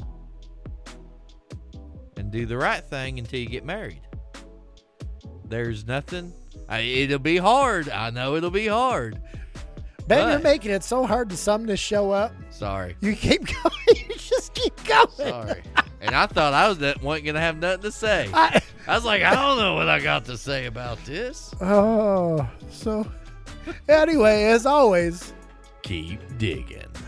Speaker 3: and do the right thing until you get married. There's nothing. I, it'll be hard. I know it'll be hard.
Speaker 2: Ben,
Speaker 3: but,
Speaker 2: you're making it so hard to some to show up.
Speaker 3: Sorry.
Speaker 2: You keep going. You just keep going.
Speaker 3: Sorry. And I thought I was that wasn't going to have nothing to say.
Speaker 2: I,
Speaker 3: I was like, I don't know what I got to say about this.
Speaker 2: Oh, so anyway, as always,
Speaker 3: keep digging.